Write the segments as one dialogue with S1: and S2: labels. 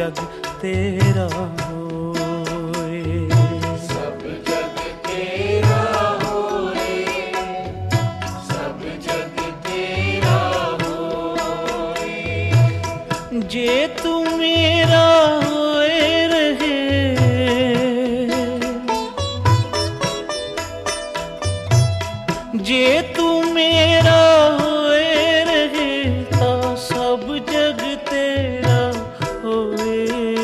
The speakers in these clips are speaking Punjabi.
S1: जग तेरा होए।
S2: सब जग तेरा होए, सब जग तेरा होए।
S1: जे तू मेरा होए रहे, जे तू मेरा होए रहे, ता सब जग तेरा होए।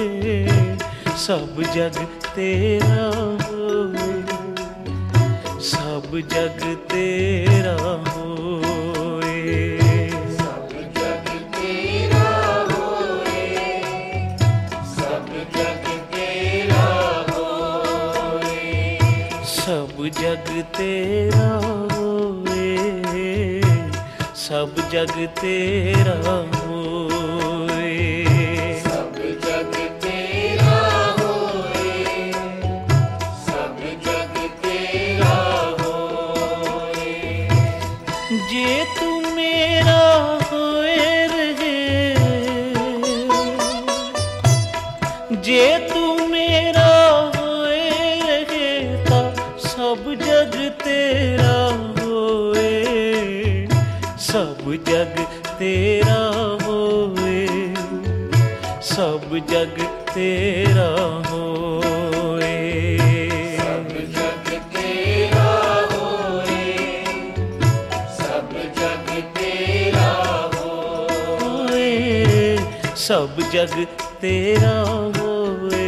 S1: सब जग तेरा होए, सब जग तेरा होए।
S2: सब जग तेरा होए, सब जग तेरा होए।
S1: सब जग तेरा होए, सब जग तेरा होए।
S2: सब जग तेरा होए, सब जग तेरा होए।
S1: जे तू मेरा होए रहे, जे तू मेरा होए रहे, ता सब जग तेरा होए। सब जग तेरा होए, सब जग तेरा होए।
S2: सब जग तेरा होए, सब जग तेरा होए।
S1: सब जग तेरा होए,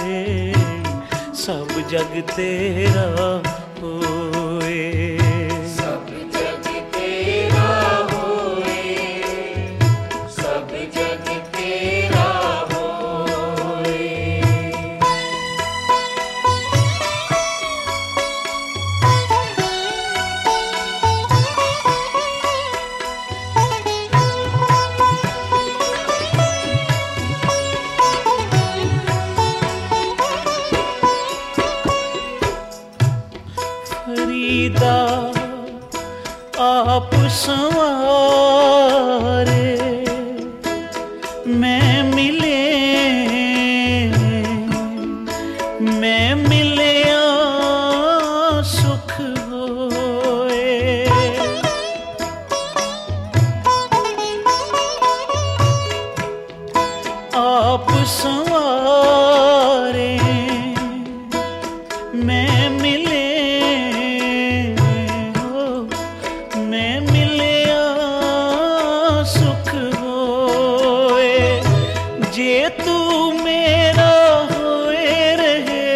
S1: सब जग तेरा होए।
S2: सब जग तेरा होए, सब जग तेरा होए।
S1: फरीदा आप संवारे, मैं मिले, मैं मिलिया सुख होए। आप संवारे, मैं मिले हो, मैं मिलिया सुख होए। जे तू मेरा होए रहे,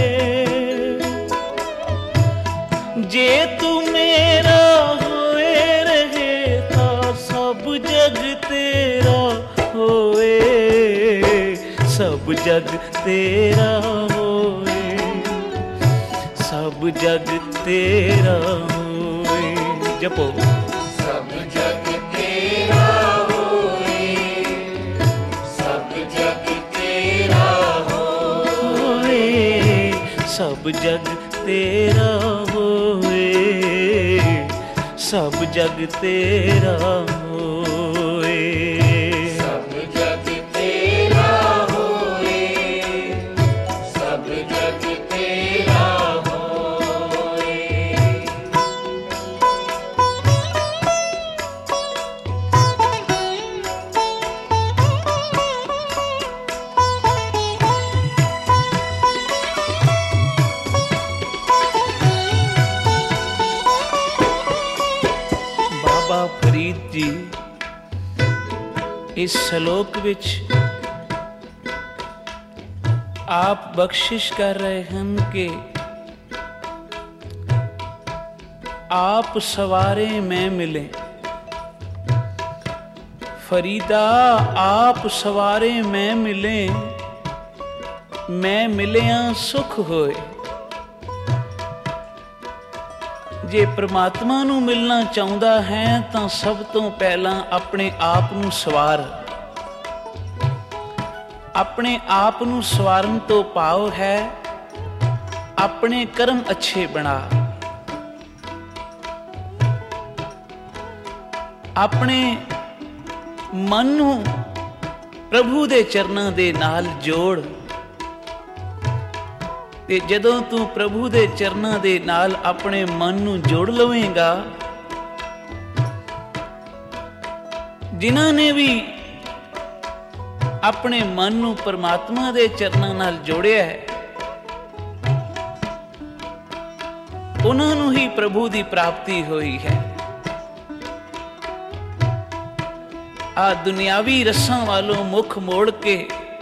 S1: जे तू मेरा होए रहे, ता सब जग तेरा होए। सब जग तेरा होए, सब जग तेरा होए। जपो।
S2: सब जग तेरा होए, सब जग तेरा होए।
S1: सब जग तेरा होए, सब जग तेरा होए।
S2: सब जग तेरा होए, सब जग तेरा होए।
S1: बाबा फरीद जी इस श्लोक विच आप बख्शिश कर रहे हैं कि आप सवारे में मिले। फरीदा आप सवारे में मिले, मैं मिलिया सुख होए। जे परमात्मा नूं मिलना चाहुंदा है तां सब तो पहला अपने आप नूं सवार। अपने आप नूं सवारन तो भाव है अपने कर्म अच्छे बना। अपने मन नूं ਪ੍ਰਭੂ ਦੇ ਚਰਨਾਂ ਦੇ ਨਾਲ ਜੋੜ। ਤੇ ਜਦੋਂ ਤੂੰ ਪ੍ਰਭੂ ਦੇ ਚਰਨਾਂ ਦੇ ਨਾਲ ਆਪਣੇ ਮਨ ਨੂੰ ਜੋੜ ਲਵੇਂਗਾ, ਜਿਨ੍ਹਾਂ ਨੇ ਵੀ ਆਪਣੇ ਮਨ ਨੂੰ ਪਰਮਾਤਮਾ ਦੇ ਚਰਨਾਂ ਨਾਲ ਜੋੜਿਆ ਹੈ, ਉਹਨਾਂ ਨੂੰ ਹੀ ਪ੍ਰਭੂ ਦੀ ਪ੍ਰਾਪਤੀ ਹੋਈ ਹੈ। ਆ ਦੁਨਿਆਵੀ ਰਸਾਂ ਵਾਲੋਂ ਮੁਖ ਮੋੜ ਕੇ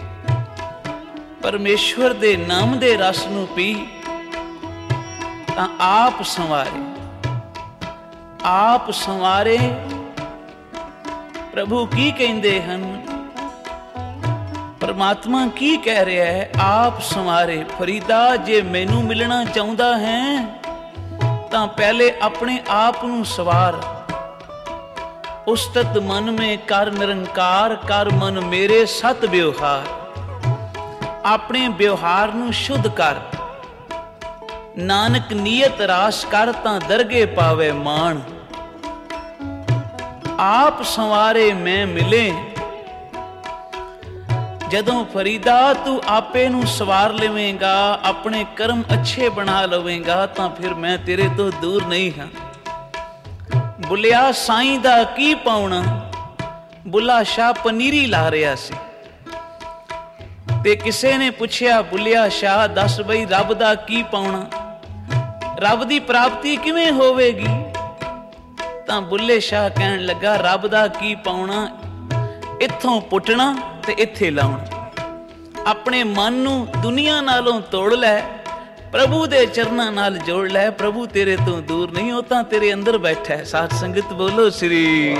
S1: ਪਰਮੇਸ਼ਵਰ ਦੇ ਨਾਮ ਦੇ ਰਸ ਨੂੰ ਪੀ ਤਾਂ ਆਪ ਸੰਵਾਰੇ, ਆਪ ਸੰਵਾਰੇ। ਪ੍ਰਭੂ ਕੀ ਕਹਿੰਦੇ ਹਨ, ਪਰਮਾਤਮਾ ਕੀ ਕਹਿ ਰਿਹਾ ਹੈ, ਆਪ ਸੰਵਾਰੇ। ਫਰੀਦਾ, ਜੇ ਮੈਨੂੰ ਮਿਲਣਾ ਚਾਹੁੰਦਾ ਹੈ ਤਾਂ ਪਹਿਲੇ ਆਪਣੇ ਆਪ ਨੂੰ ਸਵਾਰ। ਉਸਤਤ ਮਨ ਮੇ ਕਰ ਨਿਰੰਕਾਰ, ਕਰ ਮਨ ਮੇਰੇ ਸਤ ਵਿਵਹਾਰ। ਆਪਣੇ ਵਿਵਹਾਰ ਨੂੰ ਸ਼ੁੱਧ ਕਰ, ਨਾਨਕ ਨੀਅਤ ਰਾਸ ਕਰ ਤਾਂ ਦਰਗੇ ਪਾਵੇ ਮਾਣ। ਆਪ ਸੰਵਾਰੇ ਮੈਂ ਮਿਲੇ। ਜਦੋਂ ਫਰੀਦਾ ਤੂੰ ਆਪੇ ਨੂੰ ਸਵਾਰ ਲਵੇਂਗਾ, ਆਪਣੇ ਕਰਮ ਅੱਛੇ ਬਣਾ ਲਵੇਂਗਾ, ਤਾਂ ਫਿਰ ਮੈਂ ਤੇਰੇ ਤੋਂ ਦੂਰ ਨਹੀਂ ਹਾਂ। ਬੁੱਲਿਆ ਸਾਈਂ ਦਾ ਕੀ ਪਾਉਣਾ, ਬੁੱਲਾ ਸ਼ਾਹ ਪਨੀਰੀ ਲਾ ਰਿਹਾ ਸੀ ਤੇ ਕਿਸੇ ਨੇ ਪੁੱਛਿਆ, ਬੁੱਲਿਆ ਸ਼ਾਹ ਦੱਸ ਬਈ ਰੱਬ ਦਾ ਕੀ ਪਾਉਣਾ, ਰੱਬ ਦੀ ਪ੍ਰਾਪਤੀ ਕਿਵੇਂ ਹੋਵੇਗੀ? ਤਾਂ ਬੁੱਲੇ ਸ਼ਾਹ ਕਹਿਣ ਲੱਗਾ, ਰੱਬ ਦਾ ਕੀ ਪਾਉਣਾ, ਇੱਥੋਂ ਪੁੱਟਣਾ ਤੇ ਇੱਥੇ ਲਾਉਣਾ। ਆਪਣੇ ਮਨ ਨੂੰ ਦੁਨੀਆ ਨਾਲੋਂ ਤੋੜ ਲੈ, ਪ੍ਰਭੂ ਦੇ ਚਰਨਾਂ ਨਾਲ ਜੋੜ ਲੈ। ਪ੍ਰਭੂ ਤੇਰੇ ਤੋਂ ਦੂਰ ਨਹੀਂ, ਉਹ ਤਾਂ ਤੇਰੇ ਅੰਦਰ ਬੈਠਾ ਹੈ। ਸਾਧ ਸੰਗਤ ਬੋਲੋ ਸ੍ਰੀ।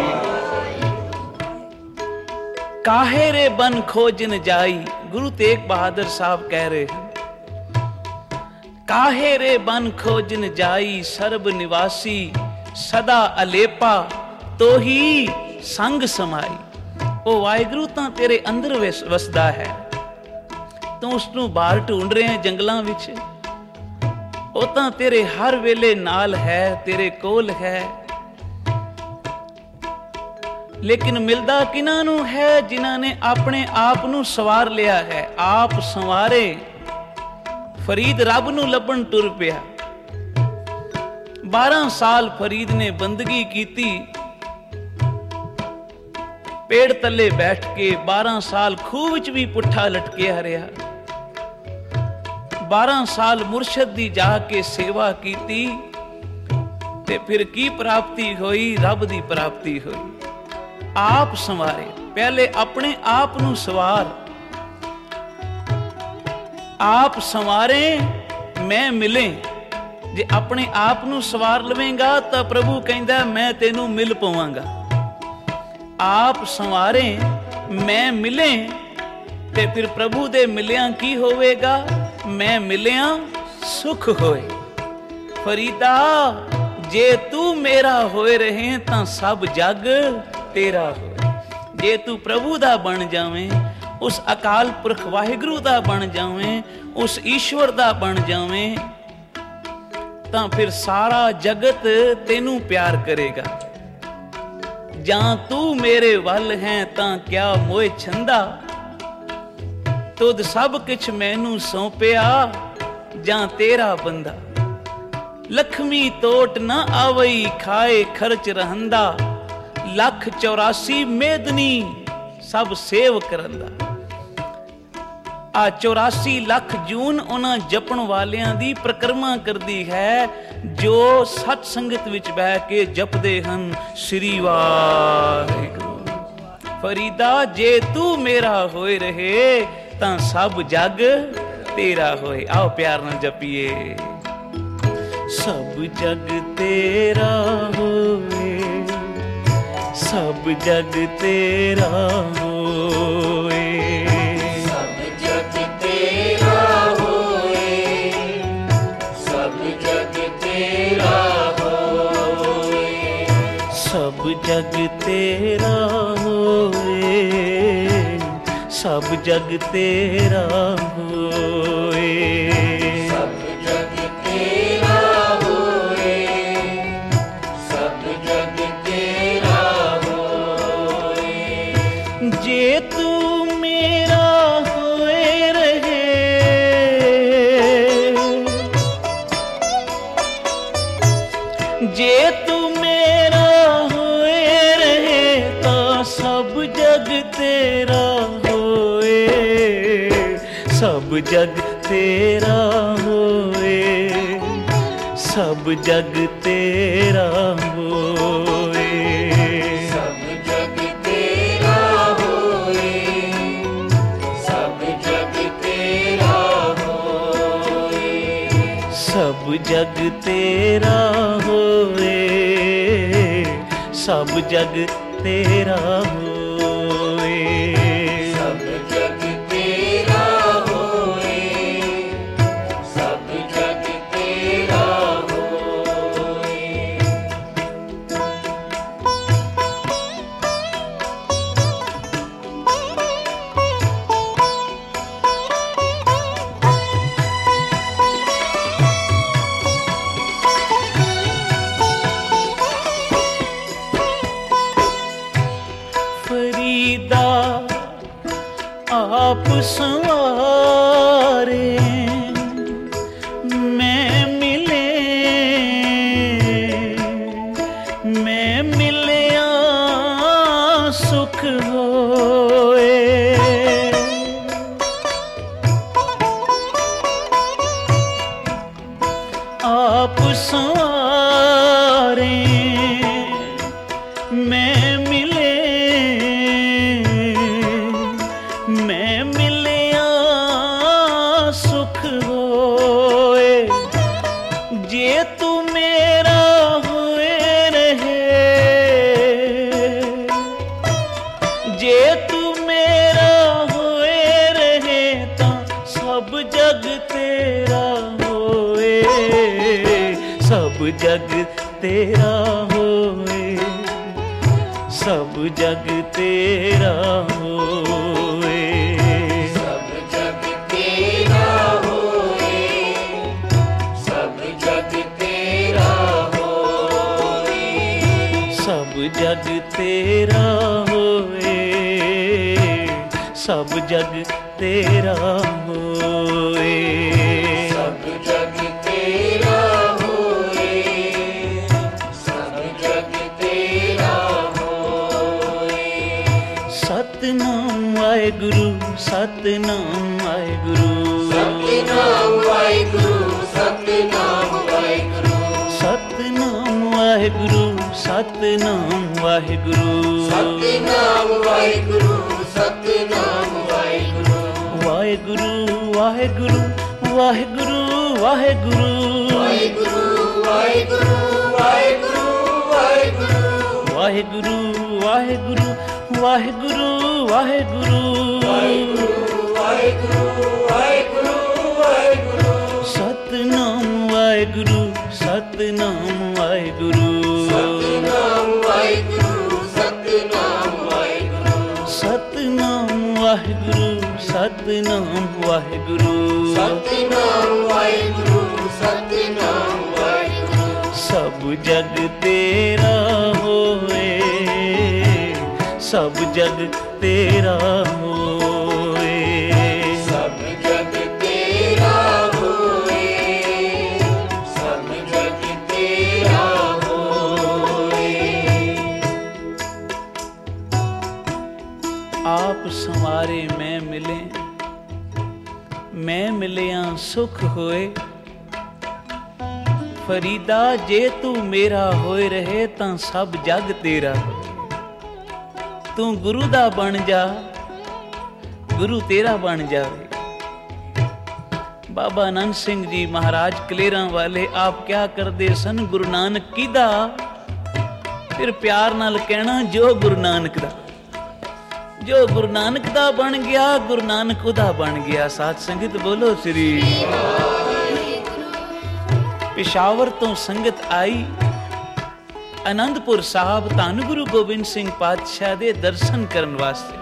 S1: ਕਾਹੇ ਰੇ ਬਨ ਖੋਜਨ ਜਾਈ, ਗੁਰੂ ਤੇਗ ਬਹਾਦਰ ਸਾਹਿਬ ਕਹਿ ਰਹੇ ਹਨ, ਕਾਹੇ ਰੇ ਬਨ ਖੋਜਨ ਜਾਈ, ਸਰਬ ਨਿਵਾਸੀ ਸਦਾ ਅਲੇਪਾ, ਤੋਹੀ ਸੰਗ ਸਮਾਈ। ਉਹ ਵਾਹਿਗੁਰੂ ਤਾਂ ਤੇਰੇ ਅੰਦਰ ਵਸਦਾ ਹੈ, ਤੂੰ ਉਸ ਨੂੰ ਬਾਹਰ ਢੂੰਡ ਰਿਹਾ ਜੰਗਲਾਂ ਵਿੱਚ। ਉਹ ਤਾਂ ਤੇਰੇ ਹਰ ਵੇਲੇ ਨਾਲ ਹੈ, ਤੇਰੇ ਕੋਲ ਹੈ। ਲੇਕਿਨ ਮਿਲਦਾ ਕਿਹਨਾਂ ਨੂੰ ਹੈ? ਜਿਨ੍ਹਾਂ ਨੇ ਆਪਣੇ ਆਪ ਨੂੰ ਸਵਾਰ ਲਿਆ ਹੈ। ਆਪ ਸੰਵਾਰੇ। ਫਰੀਦ ਰੱਬ ਨੂੰ ਲੱਭਣ ਤੁਰ ਪਿਆ। 12 ਸਾਲ ਫਰੀਦ ਨੇ ਬੰਦਗੀ ਕੀਤੀ, ਪੇੜ ਤੱਲੇ ਬੈਠ ਕੇ 12 ਸਾਲ ਖੂਹ ਵਿੱਚ ਵੀ ਪੁੱਠਾ ਲਟਕਿਆ ਰਿਹਾ। 12 ਸਾਲ ਮੁਰਸ਼ਦ ਦੀ ਜਾ ਕੇ ਸੇਵਾ ਕੀਤੀ ਤੇ ਫਿਰ ਕੀ ਪ੍ਰਾਪਤੀ ਹੋਈ? ਰੱਬ ਦੀ ਪ੍ਰਾਪਤੀ ਹੋਈ। ਆਪ ਸੰਵਾਰੇ। ਪਹਿਲੇ ਆਪਣੇ ਆਪ ਨੂੰ ਸਵਾਰ। ਆਪ ਸੰਵਾਰੇ ਮੈਂ ਮਿਲੇ। ਜੇ ਆਪਣੇ ਆਪ ਨੂੰ ਸਵਾਰ ਲਵੇਂਗਾ ਤਾਂ ਪ੍ਰਭੂ ਕਹਿੰਦਾ ਮੈਂ ਤੈਨੂੰ ਮਿਲ ਪਵਾਂਗਾ। ਆਪ ਸੰਵਾਰੇ ਮੈਂ ਮਿਲੇ ਤੇ ਫਿਰ ਪ੍ਰਭੂ ਦੇ ਮਿਲਿਆਂ ਕੀ ਹੋਵੇਗਾ? ਮੈਂ ਮਿਲਿਆ ਸੁਖ ਹੋਏ। ਫਰੀਦਾ ਜੇ ਤੂੰ ਮੇਰਾ ਹੋਏ ਰਹੇ ਤਾਂ ਸਭ ਜਗ ਤੇਰਾ ਹੋਏ। ਜੇ ਤੂੰ ਪ੍ਰਭੂ ਦਾ ਬਣ ਜਾਵੇਂ, ਉਸ ਅਕਾਲ ਪੁਰਖ ਵਾਹਿਗੁਰੂ ਦਾ ਬਣ ਜਾਵੇਂ, ਉਸ ਈਸ਼ਵਰ ਦਾ ਬਣ ਜਾਵੇਂ, ਤਾਂ ਫਿਰ ਸਾਰਾ ਜਗਤ ਤੈਨੂੰ ਪਿਆਰ ਕਰੇਗਾ। ਜਾਂ ਤੂੰ ਮੇਰੇ ਵੱਲ ਹੈ ਤਾਂ ਕਿਆ ਮੋਹ ਛੰਦਾ, ਤੁਧ ਸਭ ਕੁਛ ਮੈਨੂੰ ਸੌਂਪਿਆ, ਜਾਂ ਤੇਰਾ ਬੰਦਾ। ਲਖਮੀ ਤੋਟ ਨਾ ਆਵਈ, ਖਾਏ ਖਰਚ ਰਹੰਦਾ, 184 ਮੇਦਨੀ ਸਭ ਸੇਵ ਕਰੰਦਾ। ਆ 84 ਲੱਖ ਜੂਨ ਉਹਨਾਂ ਜਪਣ ਵਾਲਿਆਂ ਦੀ ਪ੍ਰਕਰਮਾ ਕਰਦੀ ਹੈ ਜੋ ਸਤ ਸੰਗਤ ਵਿੱਚ ਬਹਿ ਕੇ ਜਪਦੇ ਹਨ ਸ੍ਰੀ ਵਾਹਿਗੁਰੂ। ਫਰੀਦਾ ਜੇ ਤੂੰ ਮੇਰਾ ਹੋਏ ਰਹੇ ਤਾਂ ਸਭ ਜਗ ਤੇਰਾ ਹੋਏ। ਆਓ ਪਿਆਰ ਨਾਲ ਜਪੀਏ। ਸਭ ਜਗ ਤੇਰਾ ਹੋਏ, ਸਭ ਜਗ ਤੇਰਾ ਹੋਏ,
S2: ਸਭ ਜਗ ਤੇਰਾ ਹੋਏ, ਸਭ ਜਗ ਤੇਰਾ ਹੋਏ,
S1: ਸਭ ਜਗ ਤੇਰਾ ਹੋਏ, ਸਭ ਜਗ ਤੇਰਾ ਹੋਏ,
S2: ਸਭ ਜਗ ਤੇਰਾ ਹੋਏ, ਸਭ ਜਗ ਤੇਰਾ ਹੋਏ।
S1: ਜੇ ਤੂੰ सब जग तेरा होए, सब जग तेरा होए,
S2: सब जग तेरा होए, सब जग तेरा होए,
S1: सब जग तेरा होए, सब जग तेरा होए,
S2: सब जग तेरा होए, सब जग तेरा होए।
S1: फरीदा आप संवारे मैं मिले, मैं मिलिया सुख होए, आप संवारे मैं मिले, मैं मिलिया सुख होए, जे तू मेरा होए रहे, जे तू मेरा होए रहे ता सब जग तेरा होए, सब जग तेरा होए, सब जग तेरा होए,
S2: सब जग तेरा होए, सब जग तेरा होए,
S1: सब जग तेरा होए, सब जग तेरा होए,
S2: सब जग तेरा होए, सब जग तेरा होए।
S1: सतनाम वाहेगुरु, सतनाम वाहेगुरु,
S2: सतनाम वाहेगुरु, सतनाम वाहेगुरु,
S1: सतनाम वाहेगुरु, सतनाम वाहेगुरु,
S2: सतनाम वाहेगुरु, सतनाम वाहेगुरु,
S1: वाहेगुरु वाहेगुरु वाहेगुरु वाहेगुरु,
S2: वाहेगुरु वाहेगुरु वाहेगुरु वाहेगुरु,
S1: वाहेगुरु वाहेगुरु वाहेगुरु वाहेगुरु,
S2: वाहेगुरु वाहेगुरु वाहेगुरु,
S1: सतनाम वाहेगुरु, सतनाम वाहेगुरु,
S2: सतनाम वाहेगुरु, सतनाम वाहेगुरु,
S1: सतनाम वाहेगुरु, सतनाम वाहेगुरु,
S2: सतनाम वाहेगुरु, सतनाम वाहेगुरु,
S1: सब जग तेरा होए, सब जग तेरा होए,
S2: सब जग तेरा होए, सब जग तेरा होए।
S1: आप संवारे मैं मिले, मैं मिलिया सुख होए, फरीदा जे तू मेरा होए रहे ਤਾਂ ਸਭ ਜਗ ਤੇਰਾ ਹੋਏ, ਤੂੰ ਗੁਰੂ ਦਾ ਬਣ ਜਾ, ਗੁਰੂ ਤੇਰਾ ਬਣ ਜਾਵੇ। ਬਾਬਾ ਆਨੰਦ ਸਿੰਘ ਜੀ ਮਹਾਰਾਜ ਕਲੇਰਾਂ ਵਾਲੇ ਆਪ ਕਿਆ ਕਰਦੇ ਸਨ, ਗੁਰੂ ਨਾਨਕ ਕਿਹਦਾ, ਫਿਰ ਪਿਆਰ ਨਾਲ ਕਹਿਣਾ ਜੋ ਗੁਰੂ ਨਾਨਕ ਦਾ, ਜੋ ਗੁਰੂ ਨਾਨਕ ਦਾ ਬਣ ਗਿਆ, ਗੁਰੂ ਨਾਨਕ ਉਹਦਾ ਬਣ ਗਿਆ। ਸਾਧ ਸੰਗਤ ਬੋਲੋ ਸ੍ਰੀ ਪਿਸ਼ਾਵਰ ਤੋਂ ਸੰਗਤ ਆਈ ਆਨੰਦਪੁਰ ਸਾਹਿਬ ਧੰਨ ਗੁਰੂ ਗੋਬਿੰਦ ਸਿੰਘ ਪਾਤਸ਼ਾਹ ਦੇ ਦਰਸ਼ਨ ਕਰਨ ਵਾਸਤੇ।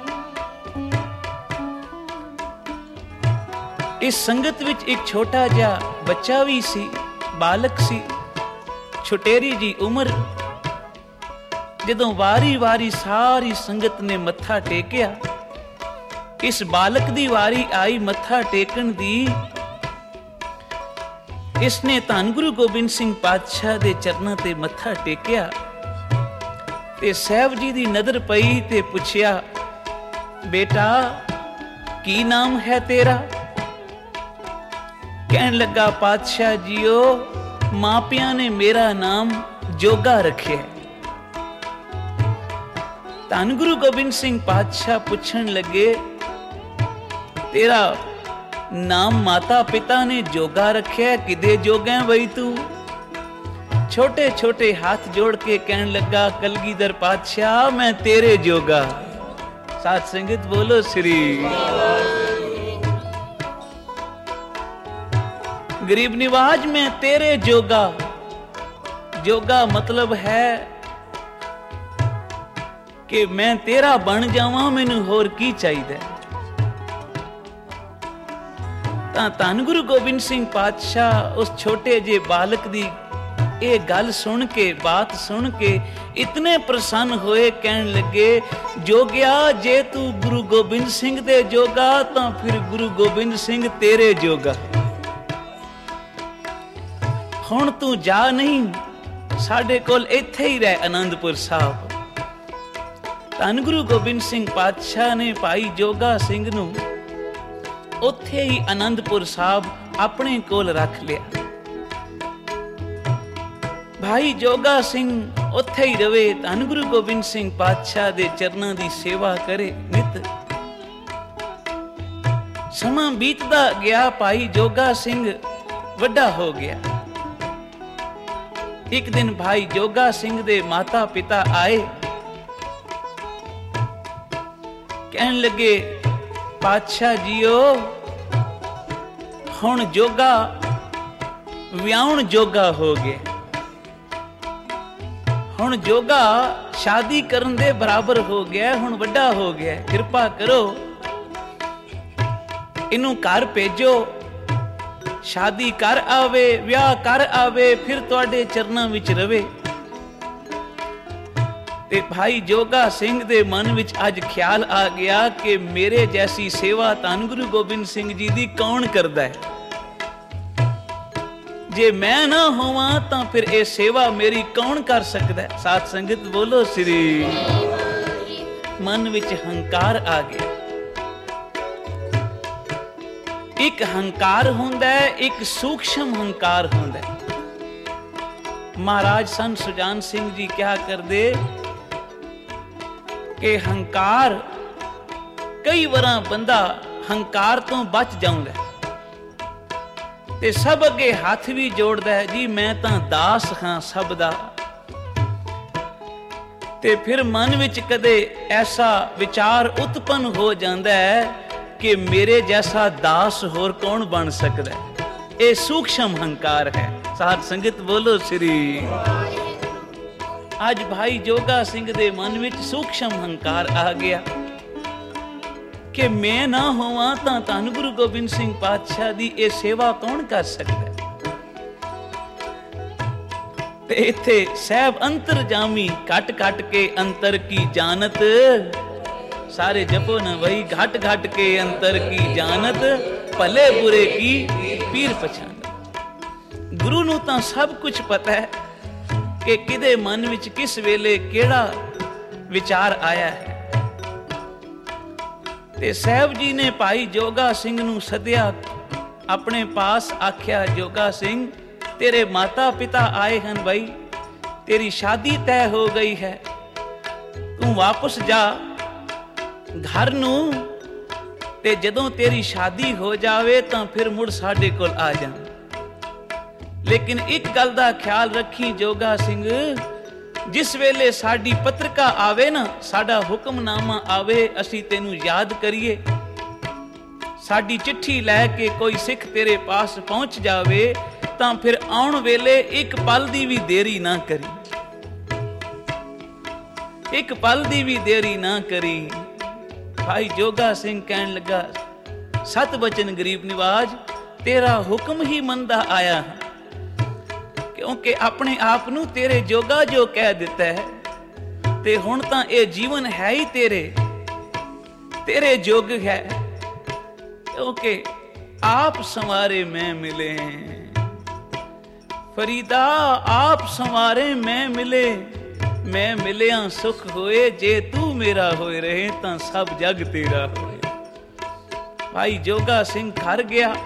S1: ਇਸ ਸੰਗਤ ਵਿੱਚ ਇੱਕ ਛੋਟਾ ਜਿਹਾ ਬੱਚਾ ਵੀ ਸੀ, ਬਾਲਕ ਸੀ, ਛੋਟੇਰੀ ਜੀ ਉਮਰ। ਜਦੋਂ ਵਾਰੀ-ਵਾਰੀ ਸਾਰੀ ਸੰਗਤ ਨੇ ਮੱਥਾ ਟੇਕਿਆ, ਇਸ ਬਾਲਕ ਦੀ ਵਾਰੀ ਆਈ ਮੱਥਾ ਟੇਕਣ ਦੀ। ਇਸਨੇ ਧੰਨ ਗੁਰੂ ਗੋਬਿੰਦ ਸਿੰਘ ਪਾਤਸ਼ਾਹ ਦੇ ਚਰਨਾਂ ਤੇ ਮੱਥਾ ਟੇਕਿਆ ਤੇ ਸਾਹਿਬ ਜੀ ਦੀ ਨਜ਼ਰ ਪਈ ਤੇ ਪੁੱਛਿਆ, ਬੇਟਾ की नाम है तेरा? कहन लगा पातशाह जीओ मापिया ने मेरा नाम जोगा रखे। धन गुरु गोबिंद सिंह पातशाह पूछन लगे तेरा नाम माता पिता ने जोगा रखे, किदे जोगा बई तू? छोटे छोटे हाथ जोड़ के कहन लगा कलगीधर पातशाह मैं तेरे जोगा। साथ संगत बोलो श्री। गरीब निवाज मैं तेरे जोगा। जोगा मतलब है कि मैं तेरा बन जावां, मैनू होर की चाहिए। तां धन गुरु गोबिंद सिंह पातशाह उस छोटे जे बालक दी ये गल सुन के, बात सुन के इतने प्रसन्न होए, कहन लगे जोगिया जे तू गुरु गोबिंद सिंह दे जोगा तां फिर गुरु गोबिंद सिंह तेरे जोगा। हुण तू जा नहीं, साडे कोल इत्थे ही रह आनंदपुर साहब। धन गुरु गोबिंद सिंह पातशाह ने भाई जोगा सिंह नूं उत्थे ही आनंदपुर साहब अपने कोल रख लिया। भाई जोगा सिंह उत्थे ही रवे, धन गुरु गोबिंद सिंह पातशाह दे चरनां दी सेवा करे नित। समा बीतदा गया, भाई जोगा सिंह वड्डा हो गया। एक दिन भाई जोगा सिंह दे माता पिता आए, कहन लगे पातशाह जीओ हुण जोगा व्याहुण जोगा हो गया। हुण जोगा शादी करन दे बराबर हो गया, हुण वड्डा हो गया। कृपा करो इनू घर भेजो, शादी कर आवे, विआह कर आवे, फिर तुहाडे चरनां विच रवे। ते भाई जोगा सिंह दे मन विच अज ख्याल आ गया कि मेरे जैसी सेवा धन गुरु गोबिंद सिंह जी दी कौन करदा है? जे मैं ना होवां तां फिर ये सेवा मेरी कौन कर सकदा है? साथ संगत बोलो श्री। मन विच हंकार आ गया। एक हंकार हुंदा है, एक सूक्ष्म हंकार हुंदा है। महाराज संत सुजान सिंह जी क्या करदे कि हंकार कई वारां बंदा हंकार तो बच जाउंदा ते सब अगे हाथ भी जोड़दा है, जी मैं तां दास हां सब दा। ते फिर मन विच कदे ऐसा विचार उत्पन्न हो जाता है कि मेरे जैसा दास होर कौन बन सकता है। ये सूक्ष्म हंकार है। साथ संगत बोलो श्री। आज भाई जोगा सिंह दे मन विच सूक्ष्म हंकार आ गया कि मैं ना होवां तां धन गुरु गोबिंद सिंह पातशाह दी ये सेवा कौन कर सकता है? ते इत्थे सहब अंतरजामी घट घट के अंतर की जानत, सारे जपो न वही घट घट के अंतर की जानत, भले बुरे की पीर पछान। गुरु नूं तां सब कुछ पता है कि किदे मन विच किस वेले केड़ा विचार आया है। ते साहब जी ने भाई जोगा सिंह नूं सद्या, अपने पास आख्या जोगा सिंह तेरे माता पिता आए हैं भाई, तेरी शादी तय हो गई है, तू वापस जा घर नूं, ते जदों तेरी शादी हो जावे तां फिर मुड़ साडे कोल आ जा। लेकिन एक गल दा ख्याल रखी जोगा सिंह, जिस वेले साडी पत्रिका आवे ना, साडा हुक्मनामा आवे, असी तेनू याद करिए, साडी चिट्ठी लैके कोई सिख तेरे पास पहुंच जावे तां फिर आउण वेले एक पल दी भी देरी ना करी, एक पल दी भी देरी ना करी। भाई जोगा सिंह कहन लगा सत बचन गरीब निवाज, तेरा हुक्म ही मनदा आया है, क्योंकि अपने आप नूं तेरे जोगा जो कह दिता है, ते हुण तां ये जीवन है ही तेरे जोग है, क्योंकि आप संवारे मैं मिले। फरीदा आप संवारे मैं मिले, मैं मिलिया सुख होए, जे तू मेरा होए रहे तां सब जग तेरा होए। ਭਾਈ ਜੋਗਾ ਸਿੰਘ ਘਰ ਗਿਆ।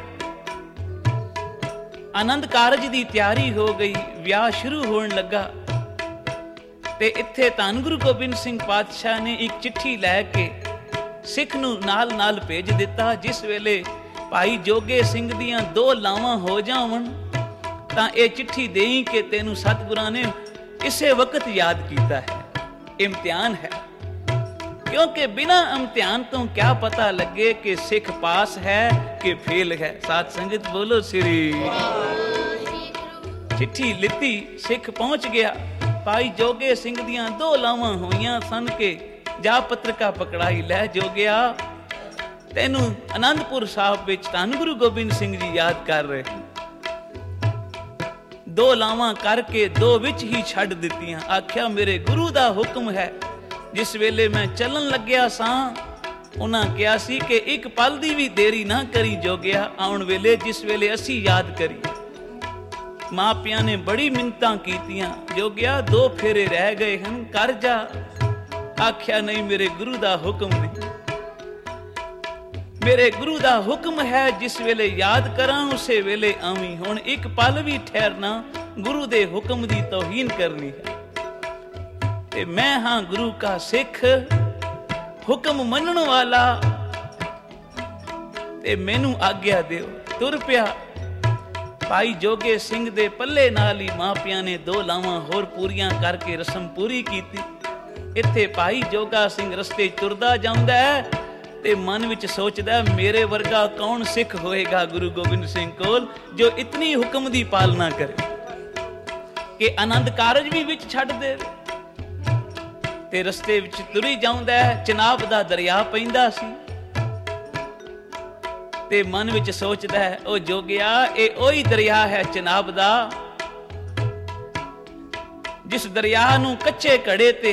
S1: ਆਨੰਦ ਕਾਰਜ ਦੀ ਤਿਆਰੀ ਹੋ ਗਈ, ਵਿਆਹ ਸ਼ੁਰੂ ਹੋਣ ਲੱਗਾ। ਤੇ ਇੱਥੇ ਧੰਨ ਗੁਰੂ ਗੋਬਿੰਦ ਸਿੰਘ ਪਾਤਸ਼ਾਹ ਨੇ ਇੱਕ ਚਿੱਠੀ ਲੈ ਕੇ ਸਿੱਖ ਨੂੰ ਨਾਲ ਨਾਲ ਭੇਜ ਦਿੱਤਾ। ਜਿਸ ਵੇਲੇ ਭਾਈ ਜੋਗੇ ਸਿੰਘ ਦੀਆਂ 2 ਲਾਵਾਂ ਹੋ ਜਾਵਣ ਤਾਂ ਇਹ ਚਿੱਠੀ ਦੇਈ ਕਿ ਤੈਨੂੰ ਸਤਿਗੁਰਾਂ ਨੇ ਇਸੇ ਵਕਤ ਯਾਦ ਕੀਤਾ ਹੈ। ਇਮਤਿਹਾਨ ਹੈ, ਕਿਉਂਕਿ ਬਿਨਾਂ ਇਮਤਿਹਾਨ ਤੋਂ ਕਿਆ ਪਤਾ ਲੱਗੇ ਕਿ ਸਿੱਖ ਪਾਸ ਹੈ ਕਿ ਫੇਲ ਹੈ। ਸਾਧ ਸੰਗਤ ਬੋਲੋ ਸ੍ਰੀ। ਚਿੱਠੀ ਲਿੱਤੀ, ਸਿੱਖ ਪਹੁੰਚ ਗਿਆ। ਭਾਈ ਜੋਗੇ ਸਿੰਘ ਦੀਆਂ 2 ਲਾਵਾਂ ਹੋਈਆਂ ਸਨ ਕਿ ਜਾ ਪੱਤਰਕਾ ਪਕੜਾਈ, ਲੈ ਜੋਗਿਆ ਤੈਨੂੰ ਆਨੰਦਪੁਰ ਸਾਹਿਬ ਵਿੱਚ ਧੰਨ ਗੁਰੂ ਗੋਬਿੰਦ ਸਿੰਘ ਜੀ ਯਾਦ ਕਰ ਰਹੇ। 2 ਲਾਵਾਂ ਕਰਕੇ 2 ਵਿੱਚ ਹੀ ਛੱਡ ਦਿੱਤੀਆਂ। ਆਖਿਆ ਮੇਰੇ ਗੁਰੂ ਦਾ ਹੁਕਮ ਹੈ। ਜਿਸ ਵੇਲੇ ਮੈਂ ਚੱਲਣ ਲੱਗਿਆ ਸਾਂ ਉਹਨਾਂ ਕਿਹਾ ਸੀ ਕਿ ਇੱਕ ਪਲ ਦੀ ਵੀ ਦੇਰੀ ਨਾ ਕਰੀ ਜੋਗਿਆ, ਆਉਣ ਵੇਲੇ ਜਿਸ ਵੇਲੇ ਅਸੀਂ ਯਾਦ ਕਰੀ। ਮਾਂ ਪਿਆਂ ਨੇ ਬੜੀ ਮਿੰਨਤਾਂ ਕੀਤੀਆਂ, ਜੋਗਿਆ 2 ਫੇਰੇ ਰਹਿ ਗਏ ਹਨ, ਕਰ ਜਾ। ਆਖਿਆ ਨਹੀਂ, ਮੇਰੇ ਗੁਰੂ ਦਾ ਹੁਕਮ ਨਹੀਂ, ਮੇਰੇ ਗੁਰੂ ਦਾ ਹੁਕਮ ਹੈ ਜਿਸ ਵੇਲੇ ਯਾਦ ਕਰਾਂ ਉਸੇ ਵੇਲੇ ਆਵੀਂ। ਹੁਣ ਇੱਕ ਪਲ ਵੀ ਠਹਿਰਨਾ ਗੁਰੂ ਦੇ ਹੁਕਮ ਦੀ ਤੌਹੀਨ ਕਰਨੀ ਹੈ। ਤੇ ਮੈਂ ਹਾਂ ਗੁਰੂ ਕਾ ਸਿੱਖ, ਹੁਕਮ ਮੰਨਣ ਵਾਲਾ, ਤੇ ਮੈਨੂੰ ਆਗਿਆ ਦਿਓ। ਤੁਰ ਪਿਆ। ਭਾਈ ਜੋਗੇ ਸਿੰਘ ਦੇ ਪੱਲੇ ਨਾਲ ਹੀ ਮਾਪਿਆਂ ਨੇ 2 ਲਾਵਾਂ ਹੋਰ ਪੂਰੀਆਂ ਕਰਕੇ ਰਸਮ ਪੂਰੀ ਕੀਤੀ। ਇੱਥੇ ਭਾਈ ਜੋਗਾ ਸਿੰਘ ਰਸਤੇ ਤੁਰਦਾ ਜਾਂਦਾ ਹੈ ਤੇ ਮਨ ਵਿੱਚ ਸੋਚਦਾ, ਮੇਰੇ ਵਰਗਾ ਕੌਣ ਸਿੱਖ ਹੋਏਗਾ ਗੁਰੂ ਗੋਬਿੰਦ ਸਿੰਘ ਕੋਲ ਜੋ ਇਤਨੀ ਹੁਕਮ ਦੀ ਪਾਲਣਾ ਕਰੇ ਕਿ ਆਨੰਦ ਕਾਰਜ ਵੀ ਵਿੱਚ ਛੱਡ ਦੇਵੇ। ਤੇ ਰਸਤੇ ਵਿੱਚ ਤੁਰੀ ਜਾਂਦਾ ਹੈ। ਚਨਾਬ ਦਾ ਦਰਿਆ ਪੈਂਦਾ ਸੀ ਤੇ ਮਨ ਵਿੱਚ ਸੋਚਦਾ ਹੈ, ਉਹ ਜੋਗਿਆ ਇਹ ਉਹੀ ਦਰਿਆ ਹੈ ਚਨਾਬ ਦਾ ਜਿਸ ਦਰਿਆ ਨੂੰ ਕੱਚੇ ਘੜੇ ਤੇ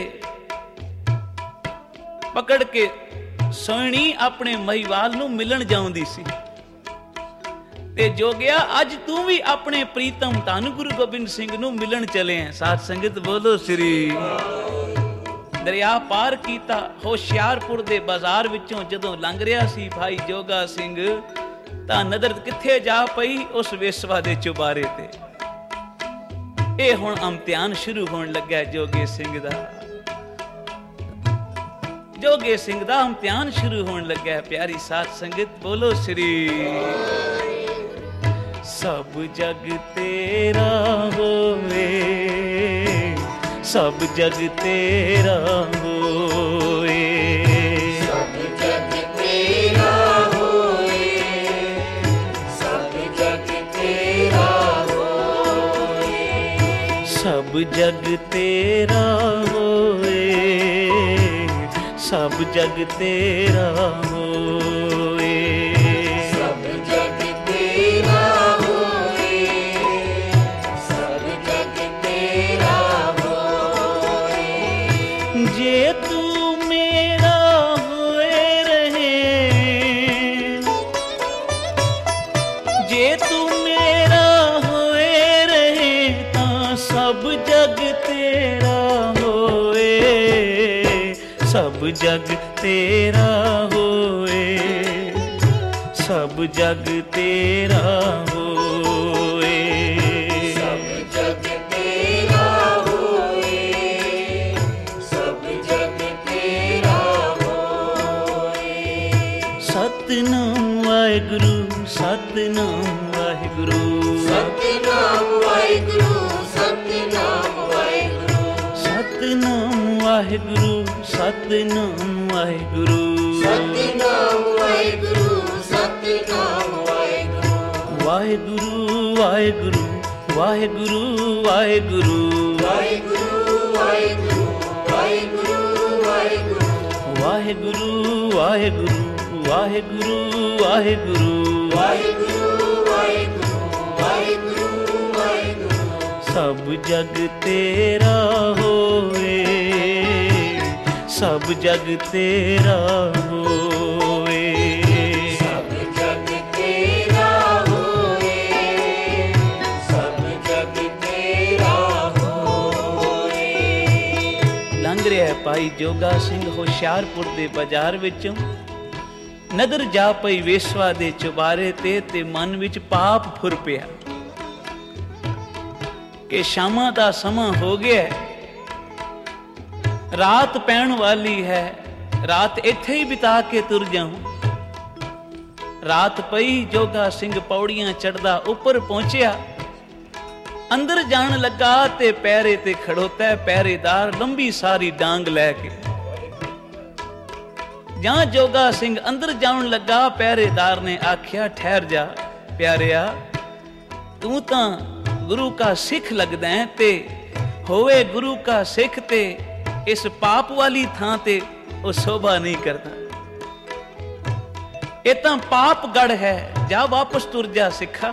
S1: ਪਕੜ ਕੇ ਸੋਹਣੀ ਆਪਣੇ ਮਹੀਵਾਲ ਨੂੰ ਮਿਲਣ ਜਾਂਦੀ ਸੀ। ਤੇ ਜੋਗਿਆ ਅੱਜ ਤੂੰ ਵੀ ਆਪਣੇ ਪ੍ਰੀਤਮ ਧੰਨ ਗੁਰੂ ਗੋਬਿੰਦ ਸਿੰਘ ਨੂੰ ਮਿਲਣ ਚਲੇ ਆ। ਸਾਧ ਸੰਗਤ ਬੋਲੋ ਸ੍ਰੀ। ਦਰਿਆ ਪਾਰ ਕੀਤਾ। ਹੁਸ਼ਿਆਰਪੁਰ ਦੇ ਬਾਜ਼ਾਰ ਵਿੱਚੋਂ ਜਦੋਂ ਲੰਘ ਰਿਹਾ ਸੀ ਭਾਈ ਜੋਗਾ ਸਿੰਘ ਤਾਂ ਨਜ਼ਰ ਕਿੱਥੇ ਜਾ ਪਈ, ਉਸ ਵੇਸਵਾ ਦੇ ਚੁਬਾਰੇ ਤੇ। ਇਹ ਹੁਣ ਇਮਤਿਹਾਨ ਸ਼ੁਰੂ ਹੋਣ ਲੱਗਾ ਜੋਗੇ ਸਿੰਘ ਦਾ। ਜੋਗੇ ਸਿੰਘ ਦਾ ਇਮਤਿਹਾਨ ਸ਼ੁਰੂ ਹੋਣ ਲੱਗਾ। ਪਿਆਰੀ ਸਾਧ ਸੰਗਤ ਬੋਲੋ ਸ੍ਰੀ। ਸਭ ਜਗ ਤੇਰਾ ਹੋਵੇ, ਸਭ ਜਗ ਤੇਰਾ ਹੋਏ,
S2: ਸਭ ਜਗ ਤੇਰਾ ਹੋਏ, ਸਭ ਜਗ ਤੇਰਾ ਹੋਏ,
S1: ਸਭ ਜਗ ਤੇਰਾ ਹੋਏ, ਸਭ ਜਗ ਤੇਰਾ ਹੋਏ,
S2: ਸਭ ਜਗ ਤੇਰਾ ਹੋਏ, ਸਭ ਜਗ ਤੇਰਾ ਹੋਏ।
S1: ਜੇ ਤੂੰ ਮੇਰਾ ਹੋਏ ਰਹੇ, ਜੇ ਤੂੰ ਮੇਰਾ ਹੋਏ ਰਹੇ ਤਾਂ ਸਭ ਜਗ ਤੇਰਾ ਹੋਏ, ਸਭ ਜਗ ਤੇਰਾ ਹੋਏ, ਸਭ ਜਗ ਤੇਰਾ ਹੋਏ,
S2: ਸਭ ਜਗ ਤੇਰਾ ਹੋਏ, ਸਭ ਜਗ ਤੇਰਾ ਹੋਏ।
S1: ਸਤਿਨਾਮ ਵਾਹਿਗੁਰੂ, ਸਤਿਨਾਮ ਵਾਹਿਗੁਰੂ,
S2: ਸਤਿਨਾਮ ਵਾਹਿਗੁਰੂ, ਸਤਿਨਾਮ ਵਾਹਿਗੁਰੂ,
S1: ਸਤਿਨਾਮ ਵਾਹਿਗੁਰੂ, ਸਤਿਨਾਮ ਵਾਹਿਗੁਰੂ,
S2: ਸਤਿਨਾਮ ਵਾਹਿਗੁਰੂ, ਸਤਿਨਾਮ ਵਾਹਿਗੁਰੂ,
S1: ਵਾਹਿਗੁਰੂ ਵਾਹਿਗੁਰੂ, ਵਾਹਿਗੁਰੂ ਵਾਹਿਗੁਰੂ,
S2: ਵਾਹਿਗੁਰੂ ਵਾਹਿਗੁਰੂ, ਵਾਹਿਗੁਰੂ ਵਾਹਿਗੁਰੂ,
S1: ਵਾਹਿਗੁਰੂ ਵਾਹਿਗੁਰੂ, ਵਾਹਿਗੁਰੂ ਵਾਹਿਗੁਰੂ,
S2: ਵਾਹਿਗੁਰੂ ਵਾਹਿਗੁਰੂ, ਵਾਹਿਗੁਰੂ ਵਾਹਿਗੁਰੂ।
S1: ਸਭ ਜਗ ਤੇਰਾ ਹੋਵੇ, ਸਭ ਜਗ ਤੇਰਾ ਹੋਵੇ,
S2: ਸਭ ਜਗ ਤੇਰਾ ਹੋਏ, ਸਭ ਜਗ ਤੇਰਾ ਹੋਏ।
S1: ਲੰਘ ਰਿਹਾ ਭਾਈ ਜੋਗਾ ਸਿੰਘ ਹੁਸ਼ਿਆਰਪੁਰ ਦੇ ਬਾਜ਼ਾਰ ਵਿੱਚੋਂ। ਨਦਰ ਜਾ ਪਈ ਵੇਸਵਾ ਦੇ ਚੁਬਾਰੇ ਤੇ ਮਨ ਵਿੱਚ ਪਾਪ ਫੁਰ ਪਿਆ ਕਿ ਸ਼ਾਮਾਂ ਦਾ ਸਮਾਂ ਹੋ ਗਿਆ, ਰਾਤ ਪੈਣ ਵਾਲੀ ਹੈ, ਰਾਤ ਇੱਥੇ ਹੀ ਬਿਤਾ ਕੇ ਤੁਰ ਜਾਵਾਂ। ਰਾਤ ਪਈ, ਜੋਗਾ ਸਿੰਘ ਪੌੜੀਆਂ ਚੜਦਾ ਉੱਪਰ ਪਹੁੰਚਿਆ, ਅੰਦਰ ਜਾਣ ਲੱਗਾ ਤੇ ਪੈਰੇ ਤੇ ਖੜੋਤਾ ਪਹਿਰੇਦਾਰ ਲੰਬੀ ਸਾਰੀ ਡਾਂਗ ਲੈ ਕੇ। ਜਾਂ ਜੋਗਾ ਸਿੰਘ ਅੰਦਰ ਜਾਣ ਲੱਗਾ, ਪਹਿਰੇਦਾਰ ਨੇ ਆਖਿਆ ਠਹਿਰ ਜਾ ਪਿਆਰਿਆ, ਤੂੰ ਤਾਂ ਗੁਰੂ ਕਾ ਸਿੱਖ ਲੱਗਦਾ ਹੈ ਤੇ ਹੋਵੇ ਗੁਰੂ ਕਾ ਸਿੱਖ ਤੇ ਇਸ ਪਾਪ ਵਾਲੀ ਥਾਂ ਤੇ ਉਹ ਸ਼ੋਭਾ ਨਹੀਂ ਕਰਦਾ। ਇਹ ਤਾਂ ਪਾਪ ਗੜ ਹੈ, ਜਾ ਵਾਪਸ ਤੁਰ ਜਾ ਸਿੱਖਾ।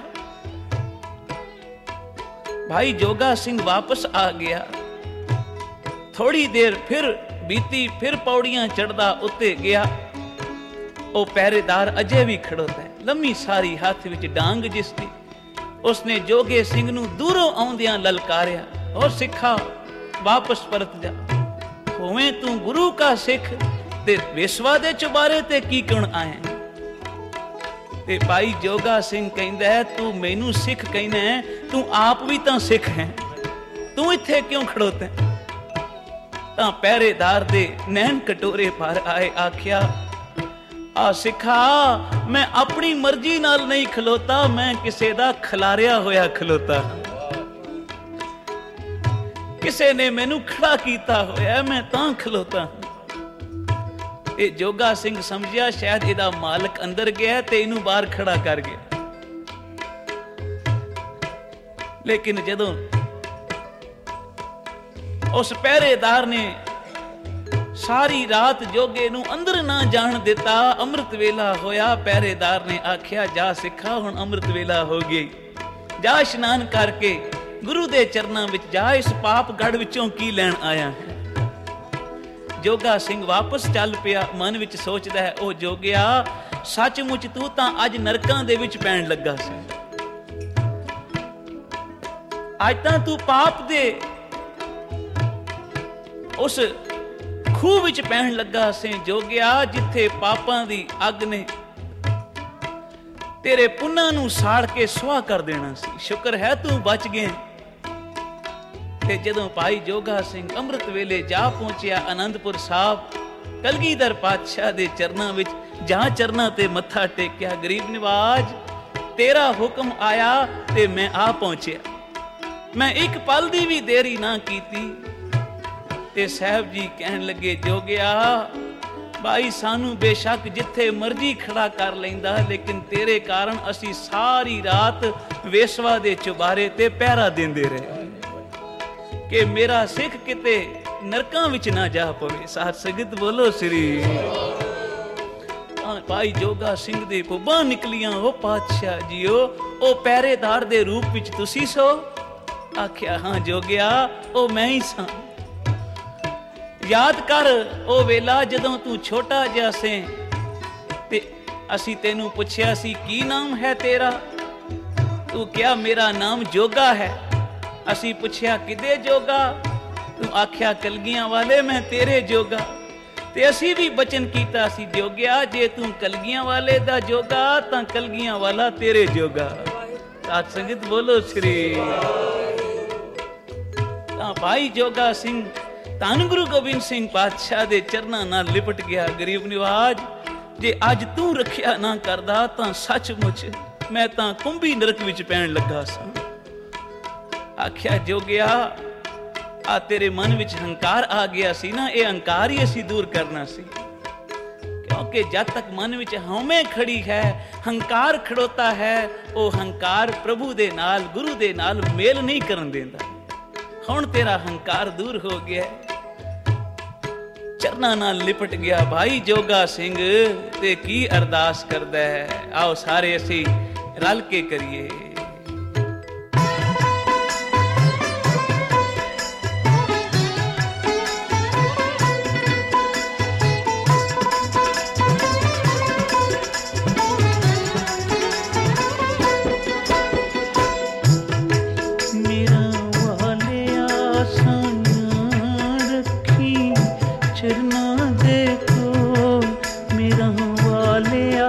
S1: ਭਾਈ ਜੋਗਾ ਸਿੰਘ ਵਾਪਸ ਆ ਗਿਆ। ਥੋੜੀ ਦੇਰ ਫਿਰ ਬੀਤੀ, ਫਿਰ ਪੌੜੀਆਂ ਚੜਦਾ ਉੱਤੇ ਗਿਆ। ਉਹ ਪਹਿਰੇਦਾਰ ਅਜੇ ਵੀ ਖੜੋਤਾ ਹੈ, ਲੰਮੀ ਸਾਰੀ ਹੱਥ ਵਿੱਚ ਡਾਂਗ ਜਿਸ ਦੀ। ਉਸਨੇ ਜੋਗੇ ਸਿੰਘ ਨੂੰ ਦੂਰੋਂ ਆਉਂਦਿਆਂ ਲਲਕਾਰਿਆ, ਔਰ ਸਿੱਖਾ ਵਾਪਸ ਪਰਤ ਜਾ, ਹੋਵੇਂ ਤੂੰ ਗੁਰੂ ਕਾ ਸਿੱਖ ਤੇ ਵੇਸਵਾ ਦੇ ਚੁਬਾਰੇ ਤੇ ਕੀ ਕਣ ਆਇਆ। ਤੇ ਭਾਈ ਜੋਗਾ ਸਿੰਘ ਕਹਿੰਦਾ ਹੈ, ਤੂੰ ਮੈਨੂੰ ਸਿੱਖ ਕਹਿੰਦਾ ਹੈ, ਤੂੰ ਆਪ ਵੀ ਤਾਂ ਸਿੱਖ ਹੈ, ਤੂੰ ਇੱਥੇ ਕਿਉਂ ਖੜੋਤਾ। ਤਾਂ ਪਹਿਰੇਦਾਰ ਦੇ ਨੈਣ ਕਟੋਰੇ ਭਰ ਆਏ, ਆਖਿਆ ਆ ਸਿੱਖਾ, ਮੈਂ ਆਪਣੀ ਮਰਜ਼ੀ ਨਾਲ ਨਹੀਂ ਖਲੋਤਾ, ਮੈਂ ਕਿਸੇ ਦਾ ਖਿਲਾਰਿਆ ਹੋਇਆ ਖਲੋਤਾ। ਕਿਸੇ ਨੇ ਮੈਨੂੰ ਖੜਾ ਕੀਤਾ ਹੋਇਆ, ਮੈਂ ਤਾਂ ਖਲੋਤਾ। ਇਹ ਜੋਗਾ ਸਿੰਘ ਸਮਝਿਆ ਸ਼ਾਇਦ ਇਹਦਾ ਮਾਲਕ ਅੰਦਰ ਗਿਆ ਤੇ ਇਹਨੂੰ ਬਾਹਰ ਖੜਾ ਕਰ ਗਿਆ। ਲੇਕਿਨ ਜਦੋਂ ਉਸ ਪਹਿਰੇਦਾਰ ਨੇ ਸਾਰੀ ਰਾਤ ਜੋਗੇ ਨੂੰ ਅੰਦਰ ਨਾ ਜਾਣ ਦਿੱਤਾ, ਅੰਮ੍ਰਿਤ ਵੇਲਾ ਹੋਇਆ, ਪਹਿਰੇਦਾਰ ਨੇ ਆਖਿਆ ਜਾ ਸਿੱਖਾ, ਹੁਣ ਅੰਮ੍ਰਿਤ ਵੇਲਾ ਹੋ ਗਈ, ਜਾ ਇਸ਼ਨਾਨ ਕਰਕੇ ਗੁਰੂ ਦੇ ਚਰਨਾਂ ਵਿੱਚ ਜਾ, ਇਸ ਪਾਪ ਗੜ ਵਿੱਚੋਂ ਕੀ ਲੈਣ ਆਇਆ ਹੈ। ਜੋਗਾ ਸਿੰਘ ਵਾਪਸ ਚੱਲ ਪਿਆ, ਮਨ ਵਿੱਚ ਸੋਚਦਾ ਹੈ, ਉਹ ਜੋਗਿਆ, ਸੱਚਮੁੱਚ ਤੂੰ ਤਾਂ ਅੱਜ ਨਰਕਾਂ ਦੇ ਵਿੱਚ ਪੈਣ ਲੱਗਾ ਸੀ। ਅੱਜ ਤਾਂ ਤੂੰ ਪਾਪ ਦੇ ਉਸ ਖੂਹ ਵਿੱਚ ਪੈਣ ਲੱਗਾ ਸੀ ਜੋਗਿਆ, ਜਿੱਥੇ ਪਾਪਾਂ ਦੀ ਅੱਗ ਨੇ ਤੇਰੇ ਪੁੰਨਾਂ ਨੂੰ ਸਾੜ ਕੇ ਸੁਆਹ ਕਰ ਦੇਣਾ ਸੀ। ਸ਼ੁਕਰ ਹੈ ਤੂੰ ਬਚ ਗਿਆ। ਤੇ ਜਦੋਂ ਭਾਈ ਜੋਗਾ ਸਿੰਘ ਅੰਮ੍ਰਿਤ ਵੇਲੇ ਜਾ ਪਹੁੰਚਿਆ ਅਨੰਦਪੁਰ ਸਾਹਿਬ, ਕਲਗੀਧਰ ਪਾਤਸ਼ਾਹ ਦੇ ਚਰਨਾਂ ਵਿੱਚ ਜਾਂ ਚਰਨਾਂ ਤੇ ਮੱਥਾ ਟੇਕਿਆ, ਗਰੀਬ ਨਿਵਾਜ ਤੇਰਾ ਹੁਕਮ ਆਇਆ ਤੇ ਮੈਂ ਆ ਪਹੁੰਚਿਆ। ਮੈਂ ਇੱਕ ਪਲ ਦੀ ਵੀ ਦੇਰੀ ਨਾ ਕੀਤੀ। ਤੇ ਸਾਹਿਬ ਜੀ ਕਹਿਣ ਲੱਗੇ, ਜੋਗਿਆ ਭਾਈ ਸਾਨੂੰ ਬੇਸ਼ੱਕ ਜਿੱਥੇ ਮਰਜ਼ੀ ਖੜਾ ਕਰ ਲੈਂਦਾ, ਲੇਕਿਨ ਤੇਰੇ ਕਾਰਨ ਅਸੀਂ ਸਾਰੀ ਰਾਤ ਵੇਸਵਾ ਦੇ ਚੁਬਾਰੇ ਤੇ ਪਹਿਰਾ ਦਿੰਦੇ ਰਹੇ ਕਿ ਮੇਰਾ ਸਿੱਖ ਕਿਤੇ ਨਰਕਾਂ ਵਿੱਚ ਨਾ ਜਾ ਪਵੇ। ਸਾਧ ਸੰਗਤ ਬੋਲੋ ਸ੍ਰੀ। ਭਾਈ ਜੋਗਾ ਸਿੰਘ ਦੇ ਪੁੱਬਾਂ ਨਿਕਲੀਆਂ, ਉਹ ਪਾਤਸ਼ਾਹ ਜੀਓ, ਉਹ ਪਹਿਰੇਦਾਰ ਦੇ ਰੂਪ ਵਿੱਚ ਤੁਸੀਂ ਸੋ। ਆਖਿਆ ਹਾਂ ਜੋਗਿਆ, ਉਹ ਮੈਂ ਹੀ ਸਾਂ। ਯਾਦ ਕਰ ਉਹ ਵੇਲਾ ਜਦੋਂ ਤੂੰ ਛੋਟਾ ਜਿਹਾ ਸੀ ਤੇ ਅਸੀਂ ਤੈਨੂੰ ਪੁੱਛਿਆ ਸੀ ਕੀ ਨਾਮ ਹੈ ਤੇਰਾ, ਤੂੰ ਕਿਹਾ ਮੇਰਾ ਨਾਮ ਜੋਗਾ ਹੈ। ਅਸੀਂ ਪੁੱਛਿਆ ਕਿਦੇ ਜੋਗਾ, ਤੂੰ ਆਖਿਆ ਕਲਗੀਆਂ ਵਾਲੇ ਮੈਂ ਤੇਰੇ ਜੋਗਾ। ਤੇ ਅਸੀਂ ਵੀ ਬਚਨ ਕੀਤਾ ਸੀ ਜੋਗਿਆ, ਜੇ ਤੂੰ ਕਲਗੀਆਂ ਵਾਲੇ ਦਾ ਜੋਗਾ ਤਾਂ ਕਲਗੀਆਂ ਵਾਲਾ ਤੇਰੇ ਜੋਗਾ। ਸਾਧ ਸੰਗਤ ਬੋਲੋ ਸ੍ਰੀ। ਤਾਂ ਭਾਈ ਜੋਗਾ ਸਿੰਘ ਧੰਨ ਗੁਰੂ ਗੋਬਿੰਦ ਸਿੰਘ ਪਾਤਸ਼ਾਹ ਦੇ ਚਰਨਾਂ ਨਾਲ ਲਿਪਟ ਗਿਆ। ਗਰੀਬ ਨਿਵਾਜ, ਜੇ ਅੱਜ ਤੂੰ ਰੱਖਿਆ ਨਾ ਕਰਦਾ ਤਾਂ ਸੱਚਮੁੱਚ ਮੈਂ ਤਾਂ ਕੁੰਭੀ ਨਰਕ ਵਿੱਚ ਪੈਣ ਲੱਗਾ ਸਾਂ। ਆਖਿਆ ਜੋਗਿਆ, ਆ ਤੇਰੇ ਮਨ ਵਿੱਚ ਹੰਕਾਰ ਆ ਗਿਆ ਸੀ ਨਾ, ਇਹ ਹੰਕਾਰ ਹੀ ਅਸੀਂ ਦੂਰ ਕਰਨਾ ਸੀ। ਕਿਉਂਕਿ ਜਦ ਤੱਕ ਮਨ ਵਿੱਚ ਹਉਮੈ ਖੜੀ ਹੈ, ਹੰਕਾਰ ਖੜੋਤਾ ਹੈ, ਉਹ ਹੰਕਾਰ ਪ੍ਰਭੂ ਦੇ ਨਾਲ, ਗੁਰੂ ਦੇ ਨਾਲ ਮੇਲ ਨਹੀਂ ਕਰਨ ਦਿੰਦਾ। ਹੁਣ ਤੇਰਾ ਹੰਕਾਰ ਦੂਰ ਹੋ ਗਿਆ, ਚਰਨਾਂ ਨਾਲ ਲਿਪਟ ਗਿਆ। ਭਾਈ ਜੋਗਾ ਸਿੰਘ ਤੇ ਕੀ ਅਰਦਾਸ ਕਰਦਾ ਹੈ, ਆਓ ਸਾਰੇ ਅਸੀਂ ਰਲ ਕੇ ਕਰੀਏ।
S3: ਚਰਨਾਂ ਦੇ ਕੋਲ ਮੇਰਾ ਵਾਲਿਆ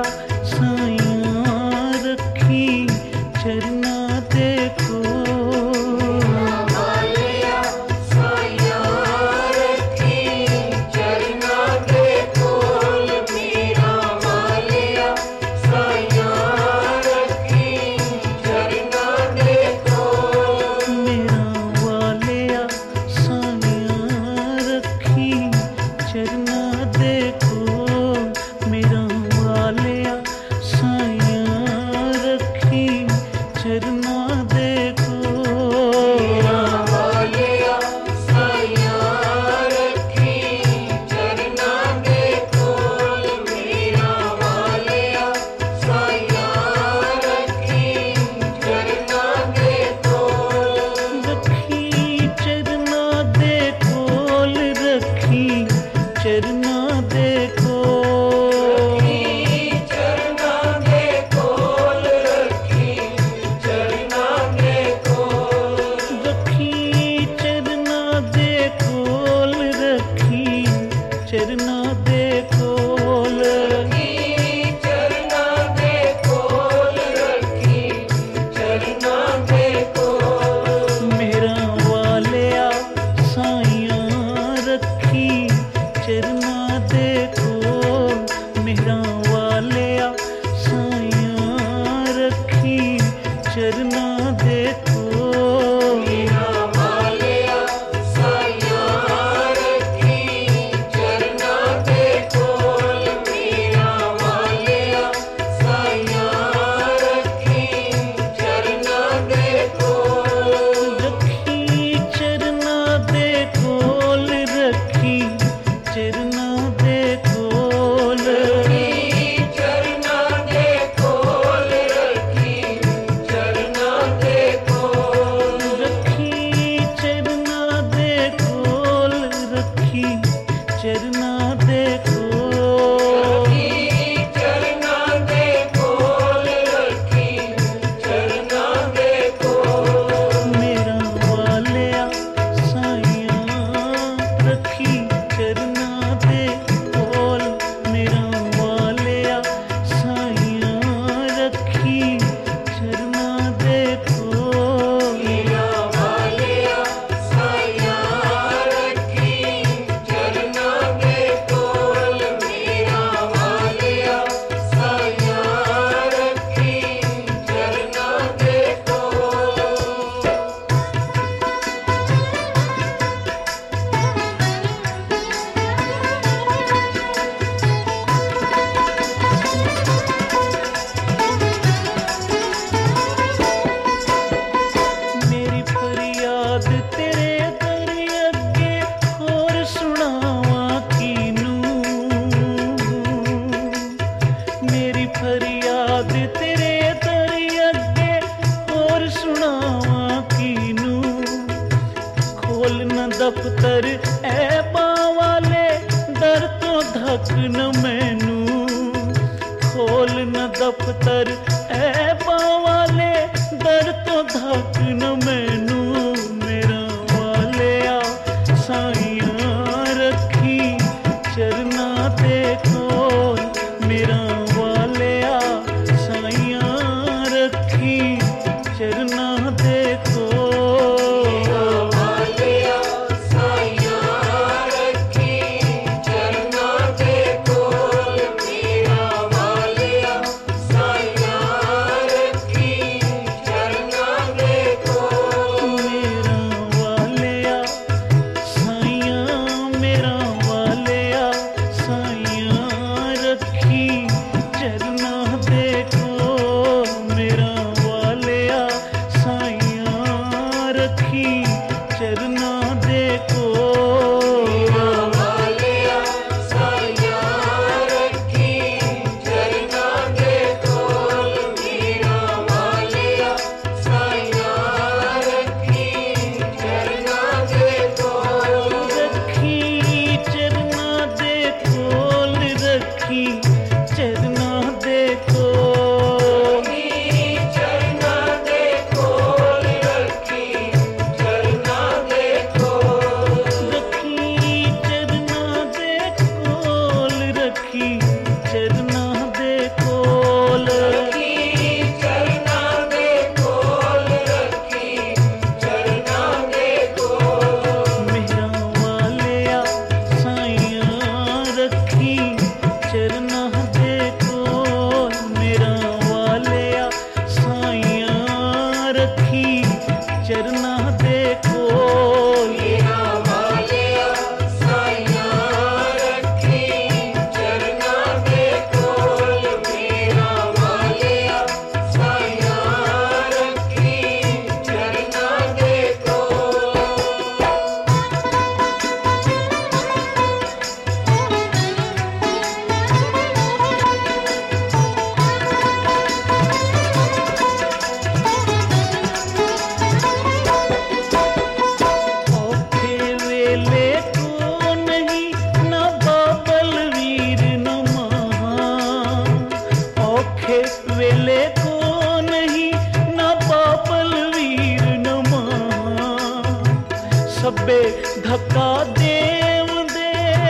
S1: ऐ पावाले दर तो धक न मैनू मेरा वालिया साइया रखी चरना ते कोल मेरा वालिया साइया रखी चरना ते कोल
S2: वालिया साइया रखी चरना ते कोल मेरा वालिया साइया रखी चरना ते कोल
S1: मेरा वालिया साइया मेरा वालिया साइया रखी चरना दे कोल मेरा वालिया साइया रखी चरना दे कोल
S2: वालिया साइया रखी चरना ते कोल मेरा वालिया साइया रखी चरना ते कोल
S1: रखी चरना दे कोल रखी चरना दे कोल
S2: चरना ते कोल रखी चरना ते कोल
S1: रखी चरना दे कोल रखी चरना दे कोल
S2: रखी चरना ते कोल रखी चरना ते कोल
S1: मेरा वालिया साइया रखी चरना दे कोल मेरा वालिया साइया रखी चरना दे कोल
S2: मेरा वालिया साइया रखी चरना ते कोल मेरा वालिया साइया रखी चरना ते कोल
S1: औखे वेले को नहीं न बाबल वीर न महा औखे वेले को नहीं न बाबल वीर न महा सब्बे धक्का देव दे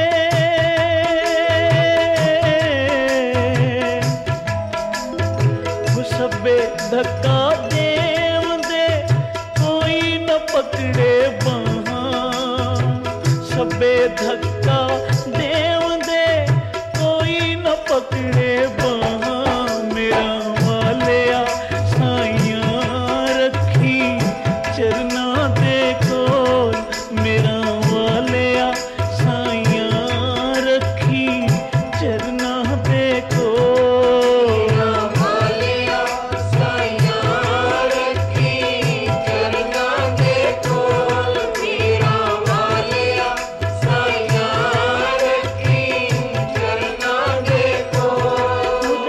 S1: वो सब्बे धक्का देव दे कोई न पकड़े बाहाँ सब्बे धक्का देव दे कोई न पकड़े बाहाँ मेरा वालिया साइया रखी चरना दे कोल मेरा वालिया साइया रखी चरना दे कोल
S2: वालिया साइया रखी चरना ते कोल मेरा वालिया साइया रखी चरना ते कोल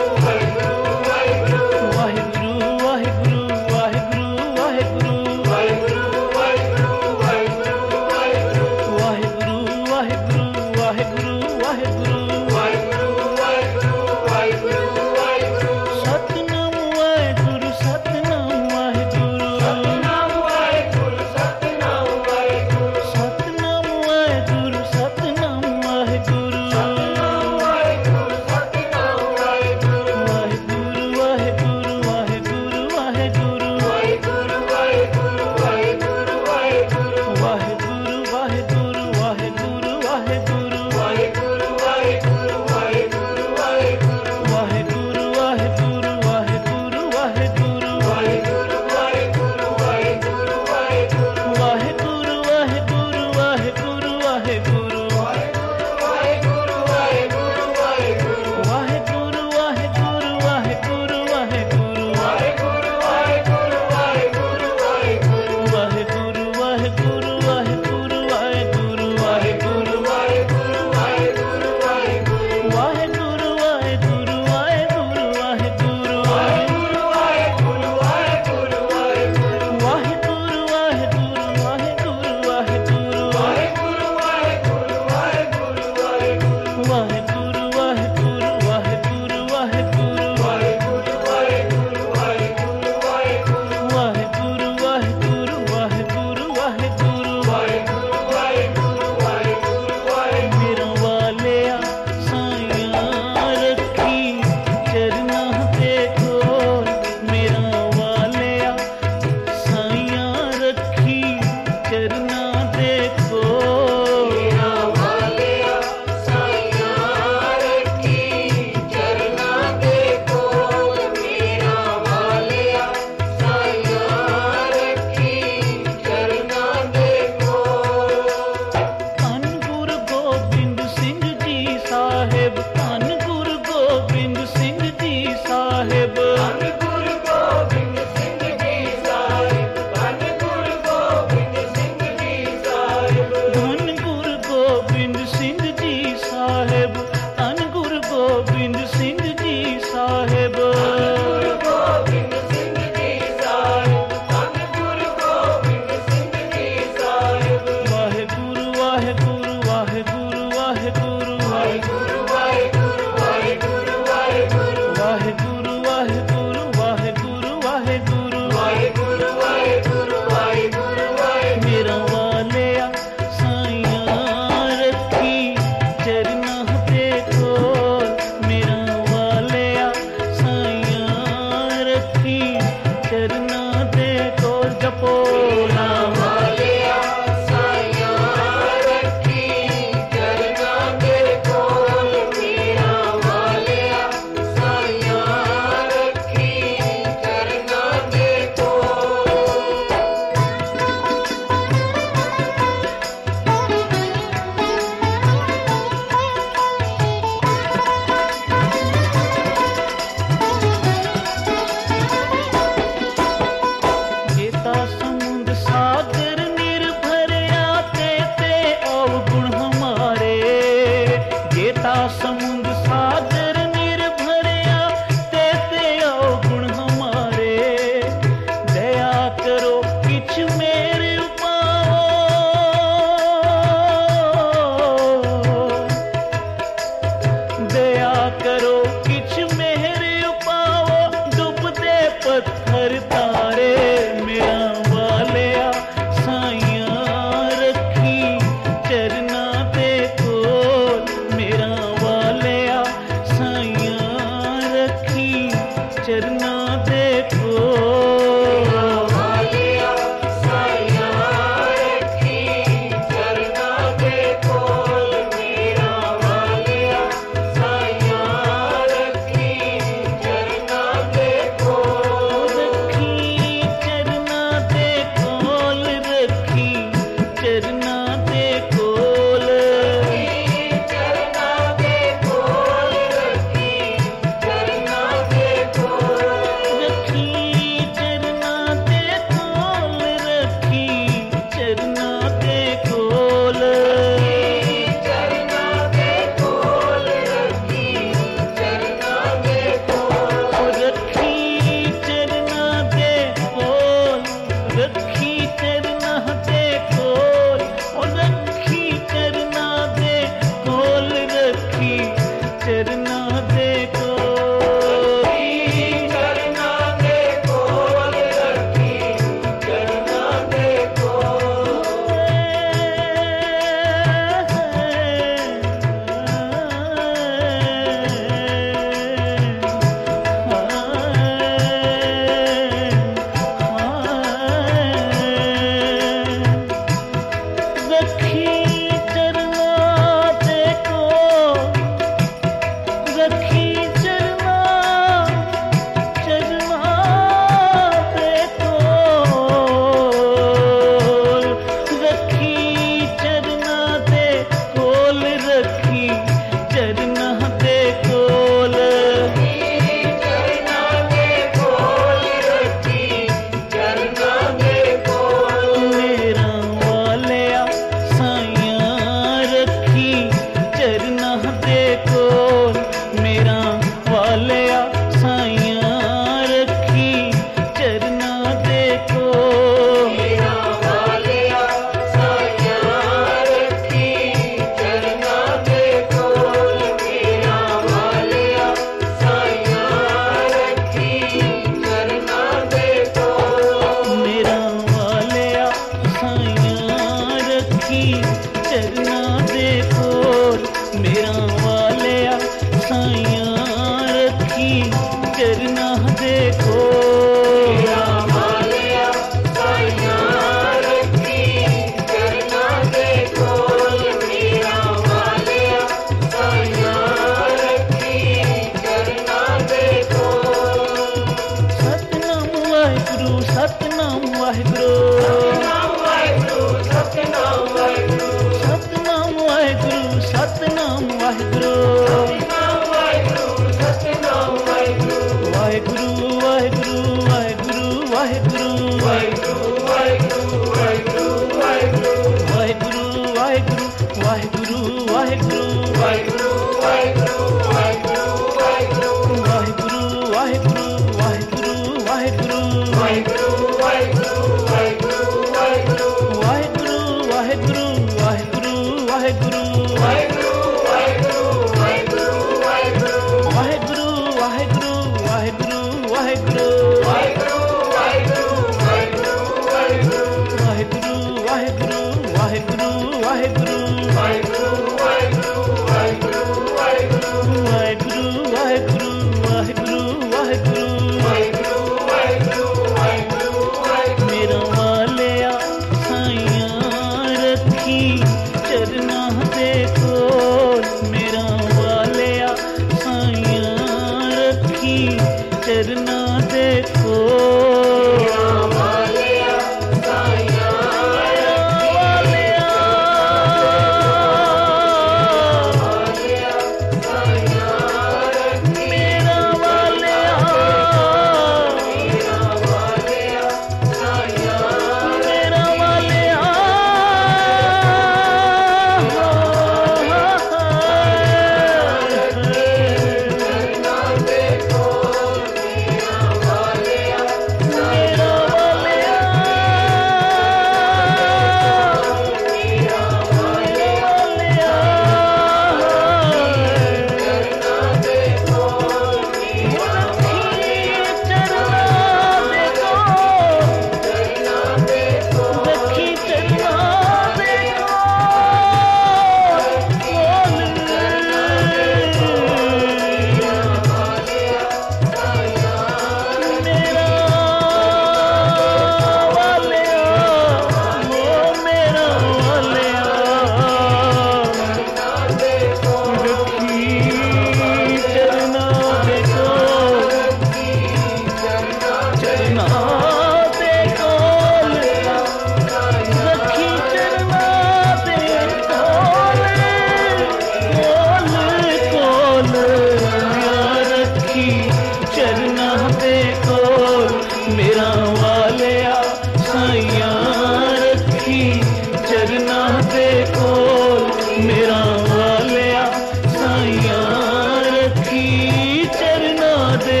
S1: ਮੇਰਾ ਵਾਲਿਆ ਸਾਈਆਂ ਰੱਖੀ ਚਰਨਾਂ ਦੇ ਕੋਲ, ਮੇਰਾ ਵਾਲਿਆ ਸਾਈਆਂ ਰੱਖੀ ਚਰਨਾਂ ਦੇ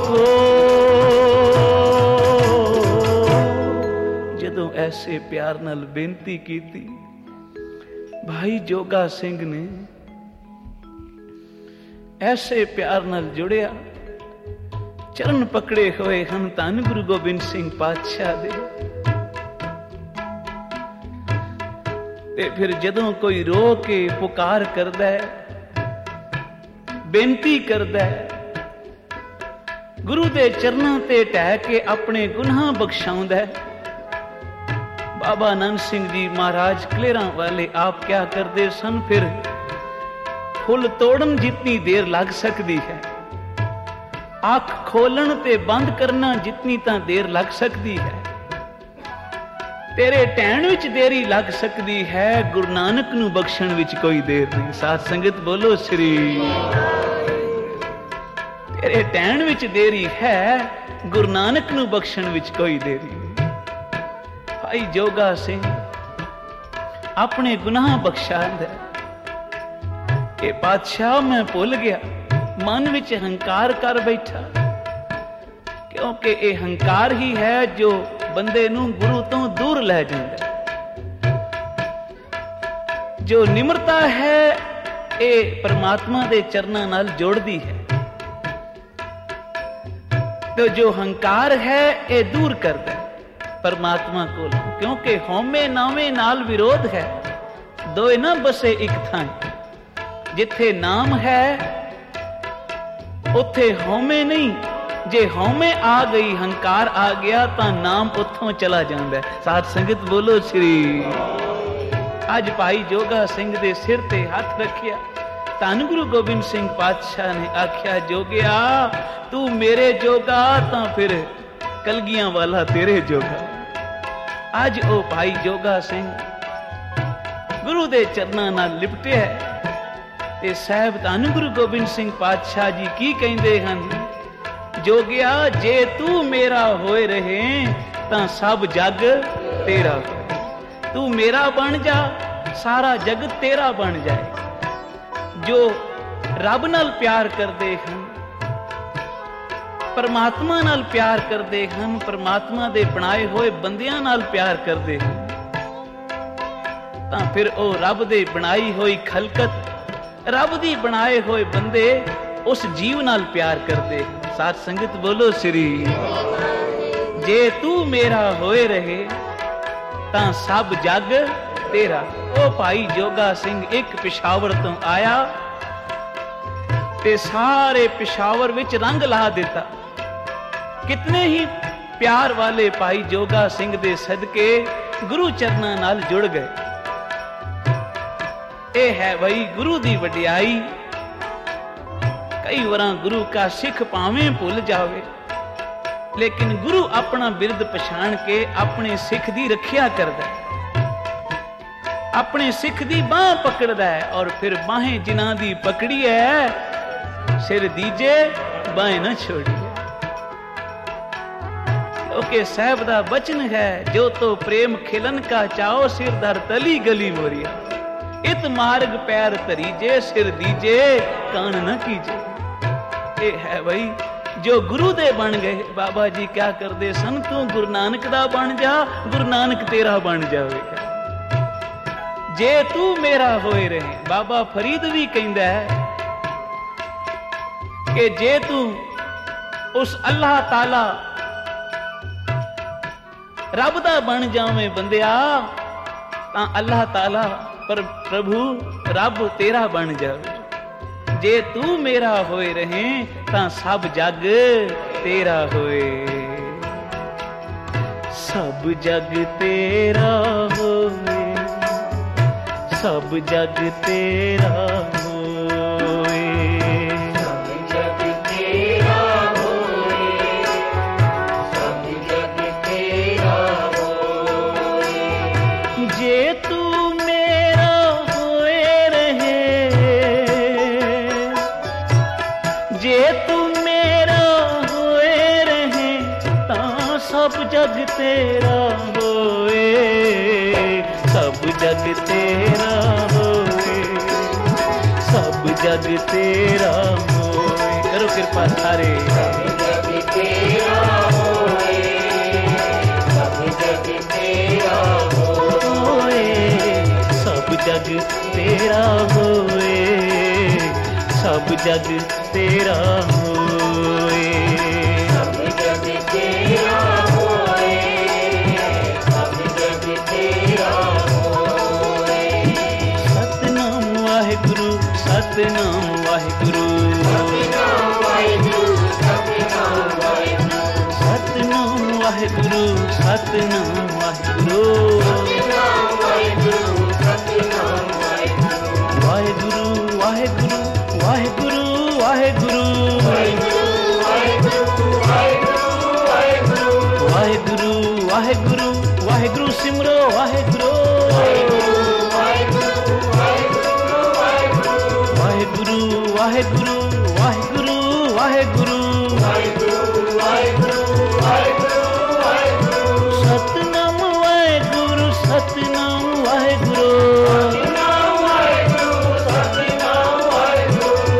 S1: ਕੋਲ। ਜਦੋਂ ਐਸੇ ਪਿਆਰ ਨਾਲ ਬੇਨਤੀ ਕੀਤੀ, ਭਾਈ ਜੋਗਾ ਸਿੰਘ ਨੇ ਐਸੇ ਪਿਆਰ ਨਾਲ ਜੁੜਿਆ, ਚਰਨ ਪਕੜੇ ਹੋਏ ਹਨ ਧੰਨ ਗੁਰੂ ਗੋਬਿੰਦ ਸਿੰਘ ਪਾਤਸ਼ਾਹ ਦੇ। ਤੇ ਫਿਰ ਜਦੋਂ ਕੋਈ ਰੋ ਕੇ ਪੁਕਾਰ ਕਰਦਾ ਹੈ, ਬੇਨਤੀ ਕਰਦਾ ਹੈ, ਗੁਰੂ ਦੇ ਚਰਨਾਂ ਤੇ ਢਹਿ ਕੇ ਆਪਣੇ ਗੁਨਾਹ ਬਖਸ਼ਾਉਂਦਾ ਹੈ। ਬਾਬਾ ਆਨੰਦ ਸਿੰਘ ਜੀ ਮਹਾਰਾਜ ਕਲੇਰਾਂ ਵਾਲੇ ਆਪ ਕਿਆ ਕਰਦੇ ਸਨ, ਫਿਰ ਫੁੱਲ ਤੋੜਨ ਜਿਤਨੀ ਦੇਰ ਲੱਗ ਸਕਦੀ ਹੈ, ਅੱਖ ਖੋਲਣ ਤੇ ਬੰਦ ਕਰਨਾ ਜਿਤਨੀ ਤਾਂ ਦੇਰ ਲੱਗ ਸਕਦੀ ਹੈ, ਤੇਰੇ ਟਹਿਣ ਵਿੱਚ ਦੇਰੀ ਲੱਗ ਸਕਦੀ ਹੈ, ਗੁਰੂ ਨਾਨਕ ਨੂੰ ਬਖਸ਼ਣ ਵਿੱਚ ਕੋਈ ਦੇਰ ਨਹੀਂ। ਸਾਧ ਸੰਗਤ ਬੋਲੋ ਸ੍ਰੀ। ਤੇਰੇ ਟਹਿਣ ਵਿੱਚ ਦੇਰੀ ਹੈ, ਗੁਰੂ ਨਾਨਕ ਨੂੰ ਬਖਸ਼ਣ ਵਿੱਚ ਕੋਈ ਦੇਰੀ ਨਹੀਂ। ਭਾਈ ਜੋਗਾ ਸਿੰਘ ਆਪਣੇ ਗੁਨਾਹ ਬਖਸ਼ਾਉਂਦਾ, ਇਹ ਪਾਤਸ਼ਾਹ ਮੈਂ ਭੁੱਲ ਗਿਆ, ਮਨ ਵਿੱਚ ਹੰਕਾਰ ਕਰ ਬੈਠਾ, ਕਿਉਂਕਿ ਇਹ ਹੰਕਾਰ ਹੀ ਹੈ ਜੋ ਬੰਦੇ ਨੂੰ ਗੁਰੂ ਤੋਂ ਦੂਰ ਲੈ ਜਾਂਦਾ। ਜੋ ਨਿਮਰਤਾ ਹੈ ਇਹ ਪਰਮਾਤਮਾ ਦੇ ਚਰਨਾਂ ਨਾਲ ਜੋੜਦੀ ਹੈ, ਤੇ ਜੋ ਹੰਕਾਰ ਹੈ ਇਹ ਦੂਰ ਕਰਦਾ ਹੈ ਪਰਮਾਤਮਾ ਕੋਲ, ਕਿਉਂਕਿ ਹਉਮੈ ਨਾਵੇਂ ਨਾਲ ਵਿਰੋਧ ਹੈ, ਦੋਏ ਨਾ ਬਸੇ ਇੱਕ ਥਾਂ। ਜਿੱਥੇ ਨਾਮ ਹੈ ਉੱਥੇ ਹਉਮੈ ਨਹੀਂ, ਜੇ ਹਉਮੈ ਆ ਗਈ, ਹੰਕਾਰ ਆ ਗਿਆ ਤਾਂ ਨਾਮ ਉੱਥੋਂ ਚਲਾ ਜਾਂਦਾ। ਸਾਧ ਸੰਗਤ ਬੋਲੋ ਸ੍ਰੀ। ਅੱਜ ਭਾਈ ਜੋਗਾ ਸਿੰਘ ਦੇ ਸਿਰ ਤੇ ਹੱਥ ਰੱਖਿਆ, ਧੰਨ ਗੁਰੂ ਗੋਬਿੰਦ ਸਿੰਘ ਪਾਤਸ਼ਾਹ ਨੇ ਆਖਿਆ, ਜੋਗਿਆ ਤੂੰ ਮੇਰੇ ਜੋਗਾ ਤਾਂ ਫਿਰ ਕਲਗੀਆਂ ਵਾਲਾ ਤੇਰੇ ਜੋਗਾ। ਅੱਜ ਉਹ ਭਾਈ ਜੋਗਾ ਸਿੰਘ ਗੁਰੂ ਦੇ ਚਰਨਾਂ ਨਾਲ ਲਿਪਟਿਆ ਤੇ ਸਾਹਿਬ ਧੰਨ ਗੁਰੂ ਗੋਬਿੰਦ ਸਿੰਘ ਪਾਤਸ਼ਾਹ ਜੀ ਕੀ ਕਹਿੰਦੇ ਹਨ, ਜੋਗਿਆ ਜੇ ਤੂੰ ਮੇਰਾ ਹੋਏ ਰਹੇ ਤਾਂ ਸਭ ਜਗ ਤੇਰਾ ਹੋਏ। ਤੂੰ ਮੇਰਾ ਬਣ ਜਾ, ਸਾਰਾ ਜਗਤ ਤੇਰਾ ਬਣ ਜਾਏ। ਜੋ ਰੱਬ ਨਾਲ ਪਿਆਰ ਕਰਦੇ ਹਨ, ਪਰਮਾਤਮਾ ਨਾਲ ਪਿਆਰ ਕਰਦੇ ਹਨ, ਪਰਮਾਤਮਾ ਦੇ ਬਣਾਏ ਹੋਏ ਬੰਦਿਆਂ ਨਾਲ ਪਿਆਰ ਕਰਦੇ ਹਨ, ਤਾਂ ਫਿਰ ਉਹ ਰੱਬ ਦੇ ਬਣਾਈ ਹੋਈ ਖਲਕਤ, ਰੱਬ ਦੀ ਬਣਾਏ ਹੋਏ ਬੰਦੇ ਉਸ ਜੀਵ ਨਾਲ ਪਿਆਰ ਕਰਦੇ। ਸਾਧ ਸੰਗਤ ਬੋਲੋ ਸ੍ਰੀ। ਜੇ ਤੂੰ ਮੇਰਾ ਹੋਏ ਰਹੇ ਤਾਂ ਸਭ ਜਗ ਤੇਰਾ। ਉਹ ਭਾਈ ਜੋਗਾ ਸਿੰਘ ਇੱਕ ਪਿਸ਼ਾਵਰ ਤੋਂ ਆਇਆ ਤੇ ਸਾਰੇ ਪਿਸ਼ਾਵਰ ਵਿੱਚ ਰੰਗ ਲਾ ਦਿੱਤਾ। ਕਿਤਨੇ ਹੀ ਪਿਆਰ ਵਾਲੇ ਭਾਈ ਜੋਗਾ ਸਿੰਘ ਦੇ ਸਦਕੇ ਗੁਰੂ ਚਰਨਾਂ ਨਾਲ ਜੁੜ ਗਏ। ਇਹ ਹੈ ਬਈ ਗੁਰੂ ਦੀ ਵਡਿਆਈ। ਕਈ ਵਾਰਾਂ ਗੁਰੂ ਕਾ ਸਿੱਖ ਭਾਵੇਂ ਭੁੱਲ ਜਾਵੇ, ਲੇਕਿਨ ਗੁਰੂ ਆਪਣਾ ਬਿਰਦ ਪਛਾਣ ਕੇ ਆਪਣੇ ਸਿੱਖ ਦੀ ਰੱਖਿਆ ਕਰਦਾ ਹੈ, ਆਪਣੇ ਸਿੱਖ ਦੀ ਬਾਹ ਪਕੜਦਾ ਹੈ, ਔਰ ਫਿਰ ਬਾहें ਜਿਨ੍ਹਾਂ ਦੀ ਪਕੜੀ ਹੈ ਸਿਰ ਦੀਜੇ ਬਾहें ਨਾ ਛੋੜੀਏ। ਕਿਉਂਕਿ ਸਾਹਿਬ ਦਾ ਬਚਨ ਹੈ, ਜੋ ਤੋ ਪ੍ਰੇਮ ਖਿਲਨ ਕਾ ਚਾਓ ਸਿਰ ਧਰ ਤਲੀ ਗਲੀ ਮੋਰੀਆ। ਇਤ ਮਾਰਗ ਪੈਰ ਧਰੀਜੇ ਸਿਰ ਦੀਜੇ ਕਾਣ ਨਾ ਕੀਜੇ। ਇਹ ਹੈ ਬਈ ਜੋ ਗੁਰੂ ਦੇ ਬਣ ਗਏ। ਬਾਬਾ ਜੀ ਕਿਆ ਕਰਦੇ ਸਨ, ਤੂੰ ਗੁਰੂ ਨਾਨਕ ਦਾ ਬਣ ਜਾ, ਗੁਰੂ ਨਾਨਕ ਤੇਰਾ ਬਣ ਜਾਵੇਗਾ। ਜੇ ਤੂੰ ਮੇਰਾ ਹੋਏ ਰਹੇ। ਬਾਬਾ ਫਰੀਦ ਵੀ ਕਹਿੰਦਾ ਹੈ ਕਿ ਜੇ ਤੂੰ ਉਸ ਅੱਲਾਹ ਤਾਲਾ ਰੱਬ ਦਾ ਬਣ ਜਾਵੇਂ ਬੰਦਿਆ, ਤਾਂ ਅੱਲਾਹ ਤਾਲਾ ਪਰ ਪ੍ਰਭੂ ਰੱਬ ਤੇਰਾ ਬਣ ਜਾਵੇ। ਜੇ ਤੂੰ ਮੇਰਾ ਹੋਏ ਰਹੇ ਤਾਂ ਸਭ ਜਗ ਤੇਰਾ ਹੋਏ। ਸਭ ਜਗ ਤੇਰਾ ਹੋਏ, ਸਭ ਜਗ ਤੇਰਾ ਹੋਏ,
S2: ਸਭ ਜਗ ਤੇਰਾ ਹੋਏ, ਸਭ ਜਗ ਤੇਰਾ ਹੋਏ।
S1: ਜੇ ਤੂੰ ਮੇਰਾ ਹੋਏ ਰਹੇ, ਜੇ ਤੂੰ ਮੇਰਾ ਹੋਏ ਰਹੇ ਤਾਂ सब जग तेरा होए, सब जग तेरा होए, सब जग तेरा होए। करो कृपा सारे।
S2: सब जग तेरा होए, सब जग तेरा होए,
S1: सब जग तेरा होए, सब जग तेरा होए,
S2: सब जग तेरा होए, सब जग तेरा होए।
S1: सतनाम वाहिगुरु, सतनाम वाहिगुरु,
S2: सतनाम वाहिगुरु, सतनाम वाहिगुरु,
S1: सतनाम वाहिगुरु, सतनाम वाहिगुरु,
S2: सतनाम वाहिगुरु, सतनाम वाहिगुरु,
S1: वाहिगुरु वाहिगुरु वाहिगुरु वाहिगुरु, वाहिगुरु वाहिगुरु वाहिगुरु सिमरो वाहिगुरु, वाहिगुरु वाहिगुरु वाहिगुरु वाहिगुरु, सतनाम वाहिगुरु, सतनाम वाहिगुरु, सतनाम वाहिगुरु, सतनाम वाहिगुरु,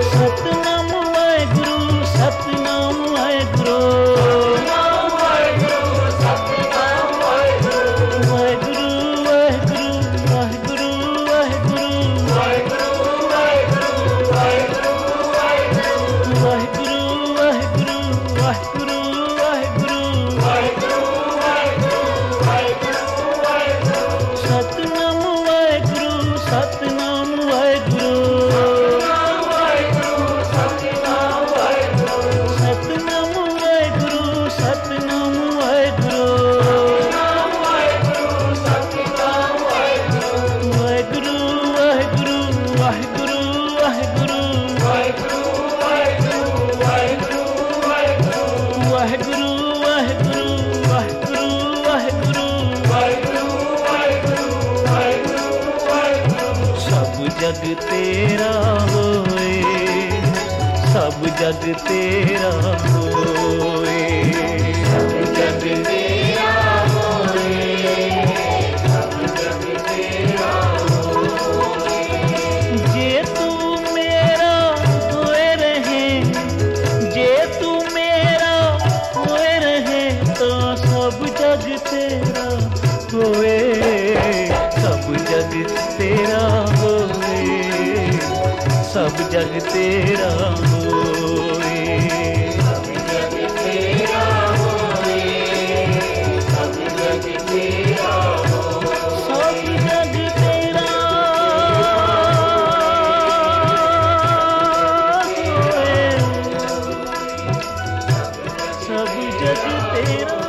S1: वाहिगुरु वाहिगुरु वाहिगुरु वाहिगुरु, वाहिगुरु वाहिगुरु वाहिगुरु वाहिगुरु, सतनाम वाहिगुरु, सतनाम वाहिगुरु, सतनाम वाहिगुरु, सतनाम वाहिगुरु, वाहिगुरु वाहिगुरु वाहिगुरु वाहिगुरु, वाहिगुरु वाहिगुरु वाहिगुरु वाहिगुरु, सब जग तेरा होए, सब जग तेरा होए,
S2: सब जग तेरा होए, सब जग तेरा होए।
S1: जे तू मेरा होए रहे, जे तू मेरा होए रहे, तो सब जग तेरा होए, सब जग तेरा होए, सब जग तेरा होए,
S2: सब जग तेरा होए, सब जग तेरा होए।
S1: सब जग तेरा होए, सब जग तेरा